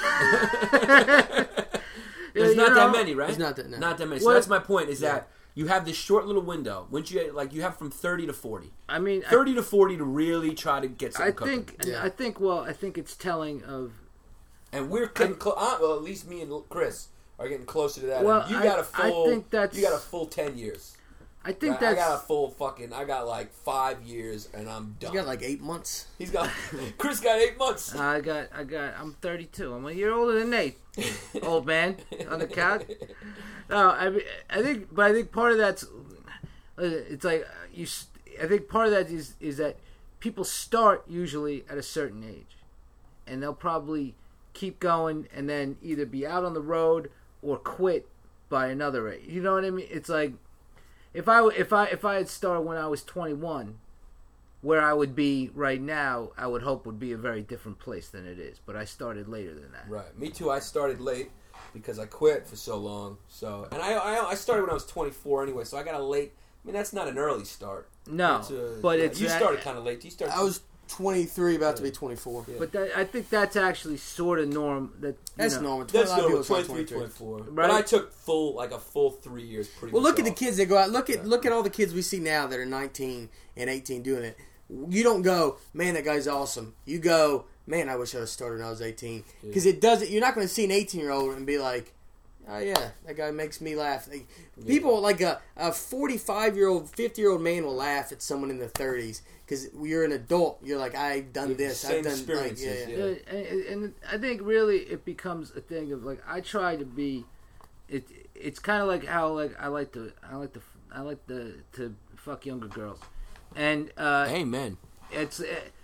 There's
You
not
know,
that many, right?
There's not that- no.
Not that many. So
What-
that's my point. Is that you have this short little window. Once you like, you have from thirty to forty.
I mean, I,
Thirty to forty to really try to get
I
something cooking.
think
Yeah.
I think well, I think it's telling of
And we're getting close. Uh, well, at least me and Chris are getting closer to that.
Well,
And you
I-
got a full.
I think that's-
you got a full ten years.
I think
I, I
that's
got a full fucking. I got like five years, and I'm
You
done.
got like eight months.
He's got. Chris got eight months.
I got I got I'm thirty-two. I'm a year older than Nate. Old man on the couch. No, I mean, I think, but I think part of that's it's like uh, you. s- I think part of that is is that people start usually at a certain age, and they'll probably keep going, and then either be out on the road or quit by another age. You know what I mean? It's like if I if I if I had started when I was twenty-one. Where I would be right now, I would hope would be a very different place than it is. But I started later than that.
Right. Me too. I started late because I quit for so long. So, and I I, I started when I was twenty-four anyway. So I got a late. I mean, that's not an early start.
No,
It's a-
but
yeah,
it's
you
that-
started kind of late. You started.
I was twenty-three, about to be twenty-four.
Yeah.
But that, I think that's actually sort of norm. That you
That's
know,
normal.
That's
A lot of
normal.
people start
twenty-three,
twenty-three.
twenty-four.
Right.
But I took full like a full three years. Pretty.
Well,
much
look at the
off.
kids that go out. Look at
Yeah.
look at all the kids we see now that are nineteen and eighteen doing it. You don't go, man, that guy's awesome. You go, man, I wish I was started when I was eighteen. Because it doesn't. You're not going to see an eighteen year old and be like, oh yeah, that guy makes me laugh. Like, people like a a forty-five year old, fifty year old man will laugh at someone in their thirties because you're an adult. You're like, I've done
Yeah,
this.
same
I've done like,
experiences,
yeah, yeah.
yeah.
Yeah, and, and I think really it becomes a thing of like I try to be. It it's kind of like how like I like to I like to I like to to fuck younger girls, and uh,
Amen.
it's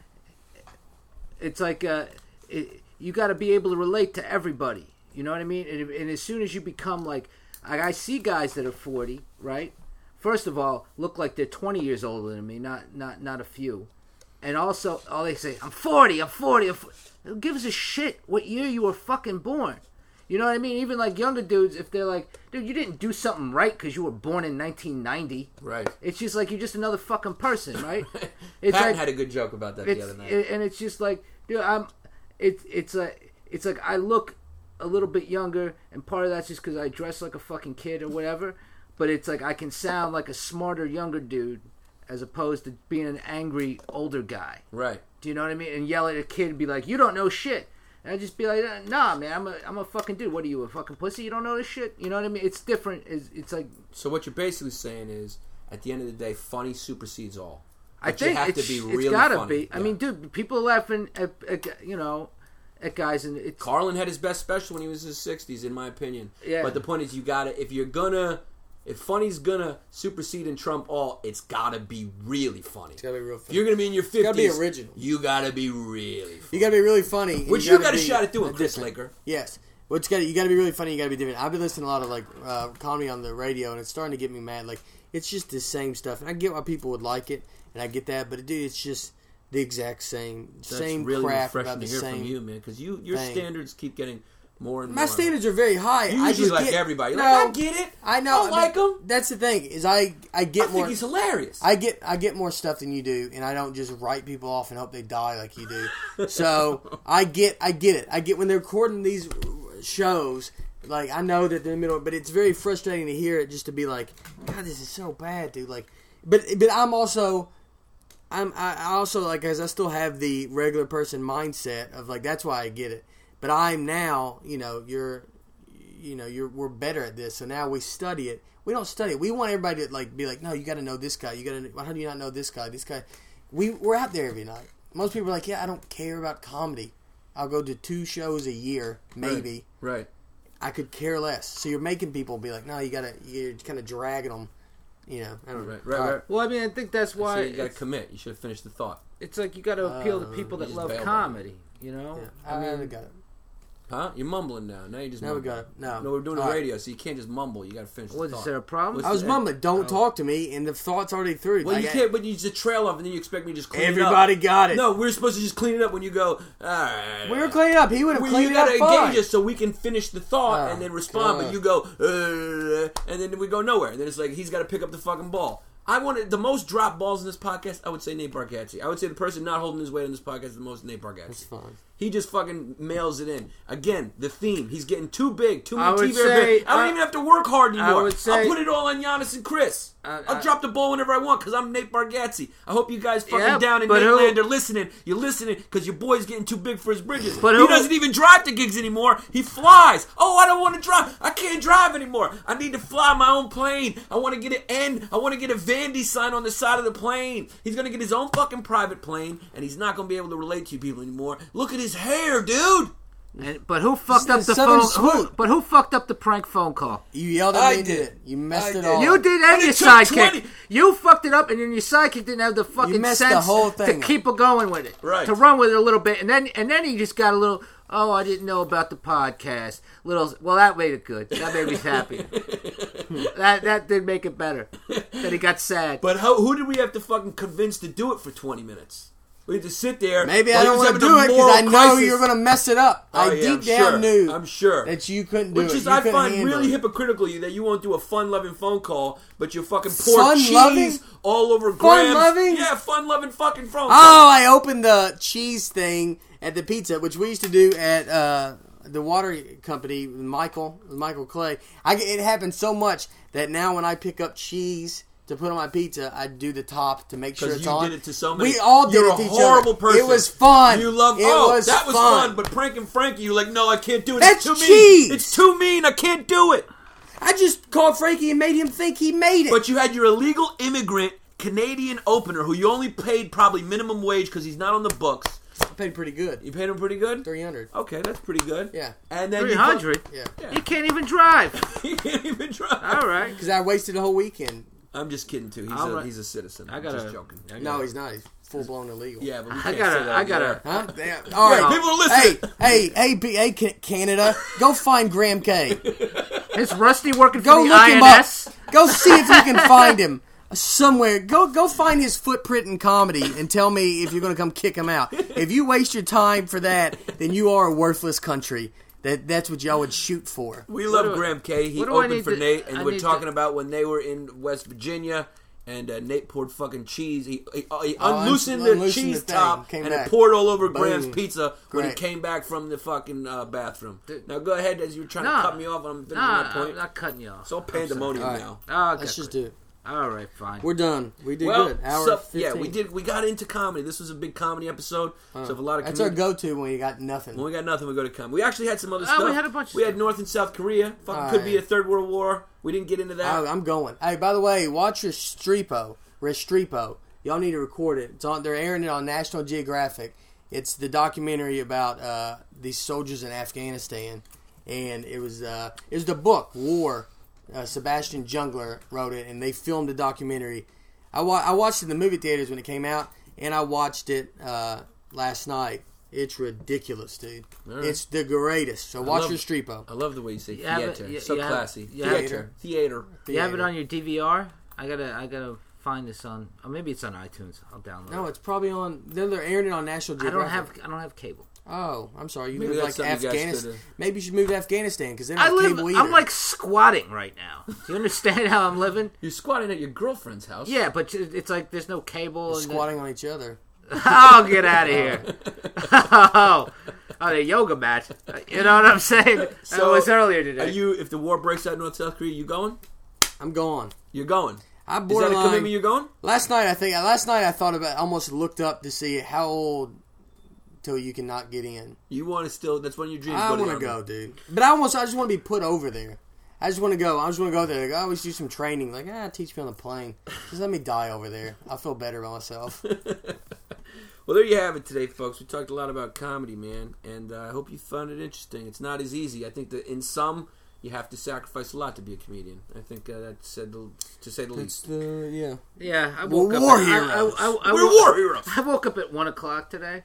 it's like uh, it, you got to be able to relate to everybody. You know what I mean? And, and as soon as you become like, like, I see guys that are forty, right? First of all, look like they're twenty years older than me, not not not a few. And also, all they say, I'm forty, I'm forty. I'm forty. Who gives a shit what year you were fucking born? You know what I mean? Even like younger dudes, if they're like, dude, you didn't do something right because you were born in nineteen ninety.
Right.
It's just like you're just another fucking person, right? It's
Patton
like,
had a good joke about that the
it's,
other night.
it- and it's just like, dude, I'm. It's it's a it's like I look a little bit younger, and part of that's just because I dress like a fucking kid or whatever. But it's like I can sound like a smarter younger dude as opposed to being an angry older guy.
right.
Do you know what I mean? And yell at a kid and be like, "You don't know shit." And I just be like, "Nah, man, I'm a I'm a fucking dude. What are you, a fucking pussy? You don't know this shit?" You know what I mean? It's different. It's, it's like
So what you're basically saying is, at the end of the day, funny supersedes all.
I
But you
think
have
it's,
to be
it's
really
gotta
funny.
be. I
Yeah.
mean, dude, people are laughing at, at you know at guys, and it's
Carlin had his best special when he was in his sixties, in my opinion.
Yeah.
But the point is, you gotta if you're gonna if funny's gonna supersede and trump all, it's gotta be really funny.
It's gotta be real
If
funny.
you're gonna be in your fifties,
gotta be original.
You gotta be really funny.
You gotta be really funny. and
Which you
gotta
got a
be
shot at doing, Chris
different.
Laker.
Yes. What's got you got to be really funny. You got to be different. I've been listening to a lot of like uh, comedy on the radio, and it's starting to get me mad. Like it's just the same stuff, and I get why people would like it, and I get that. But dude, it's just the exact same
That's
same
really
crap
refreshing
about
to
the
hear
same.
from you, man, because you your
thing.
standards keep getting More and
My
more.
standards are very high.
You
I
usually
just
like
get,
everybody.
No,
Like, I get it.
I know.
I like him.
That's the thing is I I get
I
more.
think he's hilarious.
I get I get more stuff than you do, and I don't just write people off and hope they die like you do. So I get I get it. I get when they're recording these shows. Like I know that they're in the middle, but it's very frustrating to hear it just to be like, God, this is so bad, dude. Like, but but I'm also. I'm I also like as I still have the regular person mindset of like that's why I get it. But I'm now, you know, you're you know, you're we're better at this. So now we study it. We don't study it. We want everybody to like be like, "No, you got to know this guy. You got to how do you not know this guy? This guy." We we're out there every night. Most people are like, "Yeah, I don't care about comedy. I'll go to two shows a year, maybe."
Right. right.
I could care less. So you're making people be like, "No, you got to you're kind of dragging them." You know, I don't know.
Right, right, right.
Well, I mean, I think that's why
So you got to
it's,
commit. You should have finished the thought.
it's like you got to appeal to
Uh,
people
you
that
just
love
bailed on
comedy. You know,
Yeah, I,
I
I
mean,
got it.
Huh? You're mumbling now. Now you just
Now we
mumbling.
got it. No.
No, we're doing
All
a
right.
radio, so you can't just mumble. You got to finish the
what
thought.
is there a problem?
What's
I was
the-
mumbling. Don't
Oh.
talk to me, and the thought's already through.
Well,
Like,
you
I-
can't, but you just trail off, and then you expect me to just clean
Everybody
it up.
got it.
No, we're supposed to just clean it up when you go, all right.
We were cleaning up. He would have
Well,
cleaned
you
it up
gotta
fine.
engage us so we can finish the thought
Oh,
and then respond.
God.
But you go, uh, and then we go nowhere. And then it's like he's got to pick up the fucking ball. I wanted the most drop balls in this podcast. I would say Nate Bargatze. I would say the person not holding his weight in this podcast is the most Nate Bargatze.
That's fine.
He just fucking mails it in. Again, the theme. He's getting too big. Too
I
many
would
T V.
say-
I don't
I-
even have to work hard anymore.
I would say-
I'll put it all on Giannis and Chris.
Uh,
I'll
uh,
drop the ball whenever I want because I'm Nate Bargatze. I hope you guys fucking
Yeah,
down in
but who-
Nateland are listening. You're listening because your boy's getting too big for his bridges.
But
he
who-
doesn't even drive to gigs anymore. He flies. Oh, I don't want to drive. I can't drive anymore. I need to fly my own plane. I want to get an N. I want to get a Vandy sign on the side of the plane. He's going to get his own fucking private plane, and he's not going to be able to relate to you people anymore. Look at his hair, dude.
And, but who fucked up
the
the
Southern
phone? Who,
swoop.
but who fucked up the prank phone call?
You yelled at
I
me and
did.
did it. You messed
I
it
did.
all
You
up.
did, and
But
your
it took
sidekick.
twenty
You fucked it up, and then your sidekick didn't have the fucking
messed the
sense
whole
to
thing up.
keep it going with it,
Right.
To run with it a little bit, and then and then he just got a little. Oh, I didn't know about the podcast. Little. Well, that made it good. That made me happy. that that did make it better. That he got sad.
But how, who did we have to fucking convince to do it for twenty minutes? We had to sit there.
Maybe
while
I
he
don't
was
want to
having
do
a
it because
moral
I know
crisis.
you're going to mess it up.
Oh,
I
yeah,
deep
I'm
down
sure.
knew
I'm sure.
that you couldn't do
Which
it.
is,
You
I
couldn't
find
handle
really
it.
hypocritical of you that you won't do a fun-loving phone call, but you fucking pour
Fun-loving?
cheese all over Grams.
Fun-loving?
Yeah, fun-loving fucking phone call.
Oh, I opened the cheese thing at the pizza, which we used to do at uh, the water company with Michael, with Michael Clay. I, it happened so much that now when I pick up cheese to put on my pizza, I do the top to make sure
Because
it's
you
on.
did it to so many.
We all did
You're
it to
a
each
horrible
other.
person.
It was fun.
You love.
It
oh,
was
that was
fun.
fun. But Frank and Frankie, you're like, no, I can't do it.
That's
it's too
cheese.
mean. It's too mean. I can't do it.
I just called Frankie and made him think he made it.
But you had your illegal immigrant Canadian opener who you only paid probably minimum wage because he's not on the books.
I paid pretty good.
You paid him pretty good?
three hundred.
Okay, that's pretty good.
Yeah.
And then
Three hundred.
Yeah.
Yeah.
You can't even drive.
You can't even try.
All right.
Because I wasted a whole weekend.
I'm just kidding too. He's
All
a
right.
he's a citizen.
I
I'm
gotta-
just joking.
I
No, he's not. He's full blown illegal.
Yeah, but we
I
can't
gotta-
say that
I
on the
gotta-
air.
Huh? Damn. All right.
Yeah, people are
Hey,
listening.
hey, hey, B- hey, Ca- Canada, go find Graham K.
Is Rusty working for
Go
the
look
I
him
N
up.
S?
Go see if you can find him somewhere. Go, go find his footprint in comedy and tell me if you're going to come kick him out. If you waste your time for that, then you are a worthless country. That that's what y'all would shoot for.
We
What
love
do I-
Graham K. He
what do I
opened
need
for
to-
Nate, and
I
we're
need
talking
to-
about when they were in West Virginia, and uh, Nate poured fucking cheese. He, he, he
Oh,
unloosened
un-
the
unloosened
cheese
the thing.
top,
Came
and
back.
it poured all over
Boom.
Graham's pizza when he
Great.
came back from the fucking uh, bathroom.
Dude.
Now go ahead, as you were trying
Nah.
to cut me off, and I'm finishing
Nah,
my point.
I'm not cutting you off.
It's all pandemonium
All right.
now.
Oh, okay.
Let's just do it.
All right, fine.
We're done. We did
Well,
good. Hour
so,
fifteen.
yeah, we did. We got into comedy. This was a big comedy episode.
Uh,
so if a lot of
that's our
comedi-
go-to when you got nothing.
When we got nothing, we go to comedy. We actually had some other
Oh,
stuff.
we had a bunch of
We had
stuff.
North and South Korea. Fucking
All
could be
right.
a third world war. We didn't get into that.
I, I'm going. Hey, by the way, watch Restrepo. Restrepo. Y'all need to record it. It's on. They're airing it on National Geographic. It's the documentary about uh, these soldiers in Afghanistan, and it was uh, it was the book War. Uh, Sebastian Jungler wrote it, and they filmed a documentary. I, wa- I watched it in the movie theaters when it came out, and I watched it uh, last night. It's ridiculous, dude.
right.
It's the greatest. So watch
love-
Restrepo.
I love the way you say
You have it-
theater.
you-
so
you have-
classy.
you have-
Theater. Theater.
You have it on your D V R? I gotta, I gotta find this on. Or maybe it's on iTunes. I'll download
No,
it.
it's probably on. They're, they're airing it on National
I
Geographic.
don't have, I don't have cable.
Oh, I'm sorry. You
Maybe
live like
that's something you guys
Afghanistan.
could've-
Maybe you should move to Afghanistan because they don't
I
have
live.
cable either.
I'm like squatting right now. Do you understand how I'm living?
You're squatting at your girlfriend's house.
Yeah, but it's like there's no cable.
You're
and
squatting on each other.
Oh, get out of here! Oh, oh, the yoga mat. You know what I'm saying?
So,
that was earlier today.
Are you? If the war breaks out in North South Korea, you going?
I'm going.
You're going.
I
Is that a
borderline.
commitment? You're going?
Last night, I think. Last night, I thought about. Almost looked up to see how old till you cannot get in.
You want to still? That's one of your dreams.
I
go to the
want to
Army.
go, dude. But I almost. I just want to be put over there. I just want to go. I just want to go there. Like, I always do some training. Like, ah, teach me on the plane. Just let me die over there. I'll feel better about myself.
Well, there you have it today, folks. We talked a lot about comedy, man, and uh, I hope you found it interesting. It's not as easy. I think that in some, you have to sacrifice a lot to be a comedian. I think uh, that's said the, to say the
It's
least.
the yeah.
yeah, I
We're
woke up.
war
at,
heroes.
I, I, I, I,
We're
woke,
war heroes.
I woke up at one o'clock today.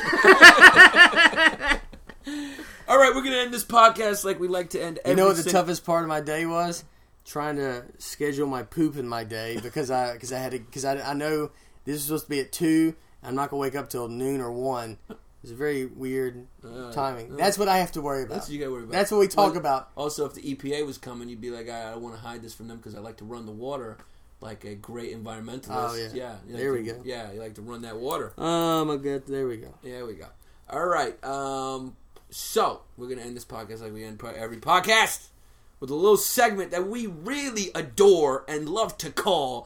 All right, we're going to end this podcast like we like to end every
You know what the
sing-
toughest part of my day was? Trying to schedule my poop in my day because I because I had to because I, I know this is supposed to be at two. I'm not gonna wake up till noon or one. It's a very weird
Uh,
timing.
uh,
That's what I have to worry about.
That's what you got to worry about.
That's what we talk
Well,
about.
Also, if the E P A was coming, you'd be like, I, I want to hide this from them because I like to run the water like a great environmentalist.
Oh, yeah.
yeah you like
There
to-
we go.
Yeah, you like to run that water.
Oh my god! There we go.
Yeah, we go. All right. Um, so we're gonna end this podcast like we end po- every podcast with a little segment that we really adore and love to call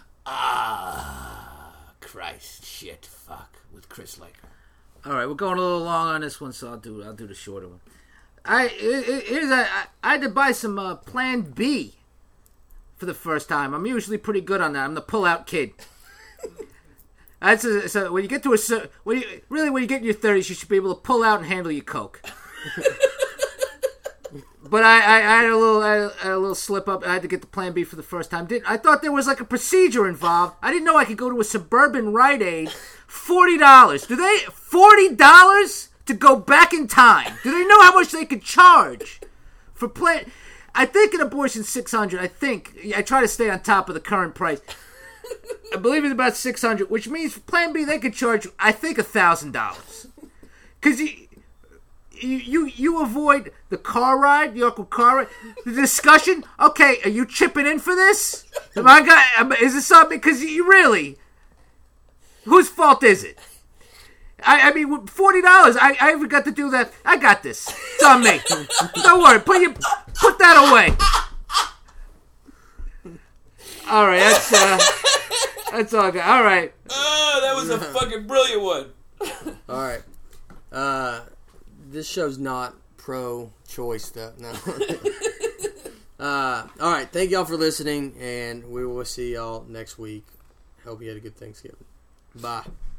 Ah Christ Shit Fuck with Chris Laker.
All right, we're going a little long on this one, so I'll do I'll do the shorter one. I it, it, here's a, I, I had to buy some uh, Plan B for the first time. I'm usually pretty good on that. I'm the pull-out kid. That's a, so when you get to a cer- when you really when you get in your thirties, you should be able to pull out and handle your coke. But I, I, I had a little I had a little slip up. I had to get the Plan B for the first time. Did I thought there was like a procedure involved. I didn't know I could go to a suburban Rite Aid. Forty dollars. Do they forty dollars to go back in time? Do they know how much they could charge for plan? I think an abortion's six hundred. I think I try to stay on top of the current price. I believe it's about six hundred, which means for Plan B they could charge I think a thousand dollars. Because you. You, you you avoid the car ride, the awkward car ride, the discussion. Okay, are you chipping in for this? Am I got? Is this something? Because you really, whose fault is it? I, I mean, forty dollars. I I even got to do that. I got this. It's on me. Don't worry. Put your put that away. All right, that's uh, that's all I got. All right.
Oh, that was a fucking brilliant one.
All right. Uh, this show's not pro-choice stuff. No. uh, all right. Thank y'all for listening, and we will see y'all next week. Hope you had a good Thanksgiving. Bye.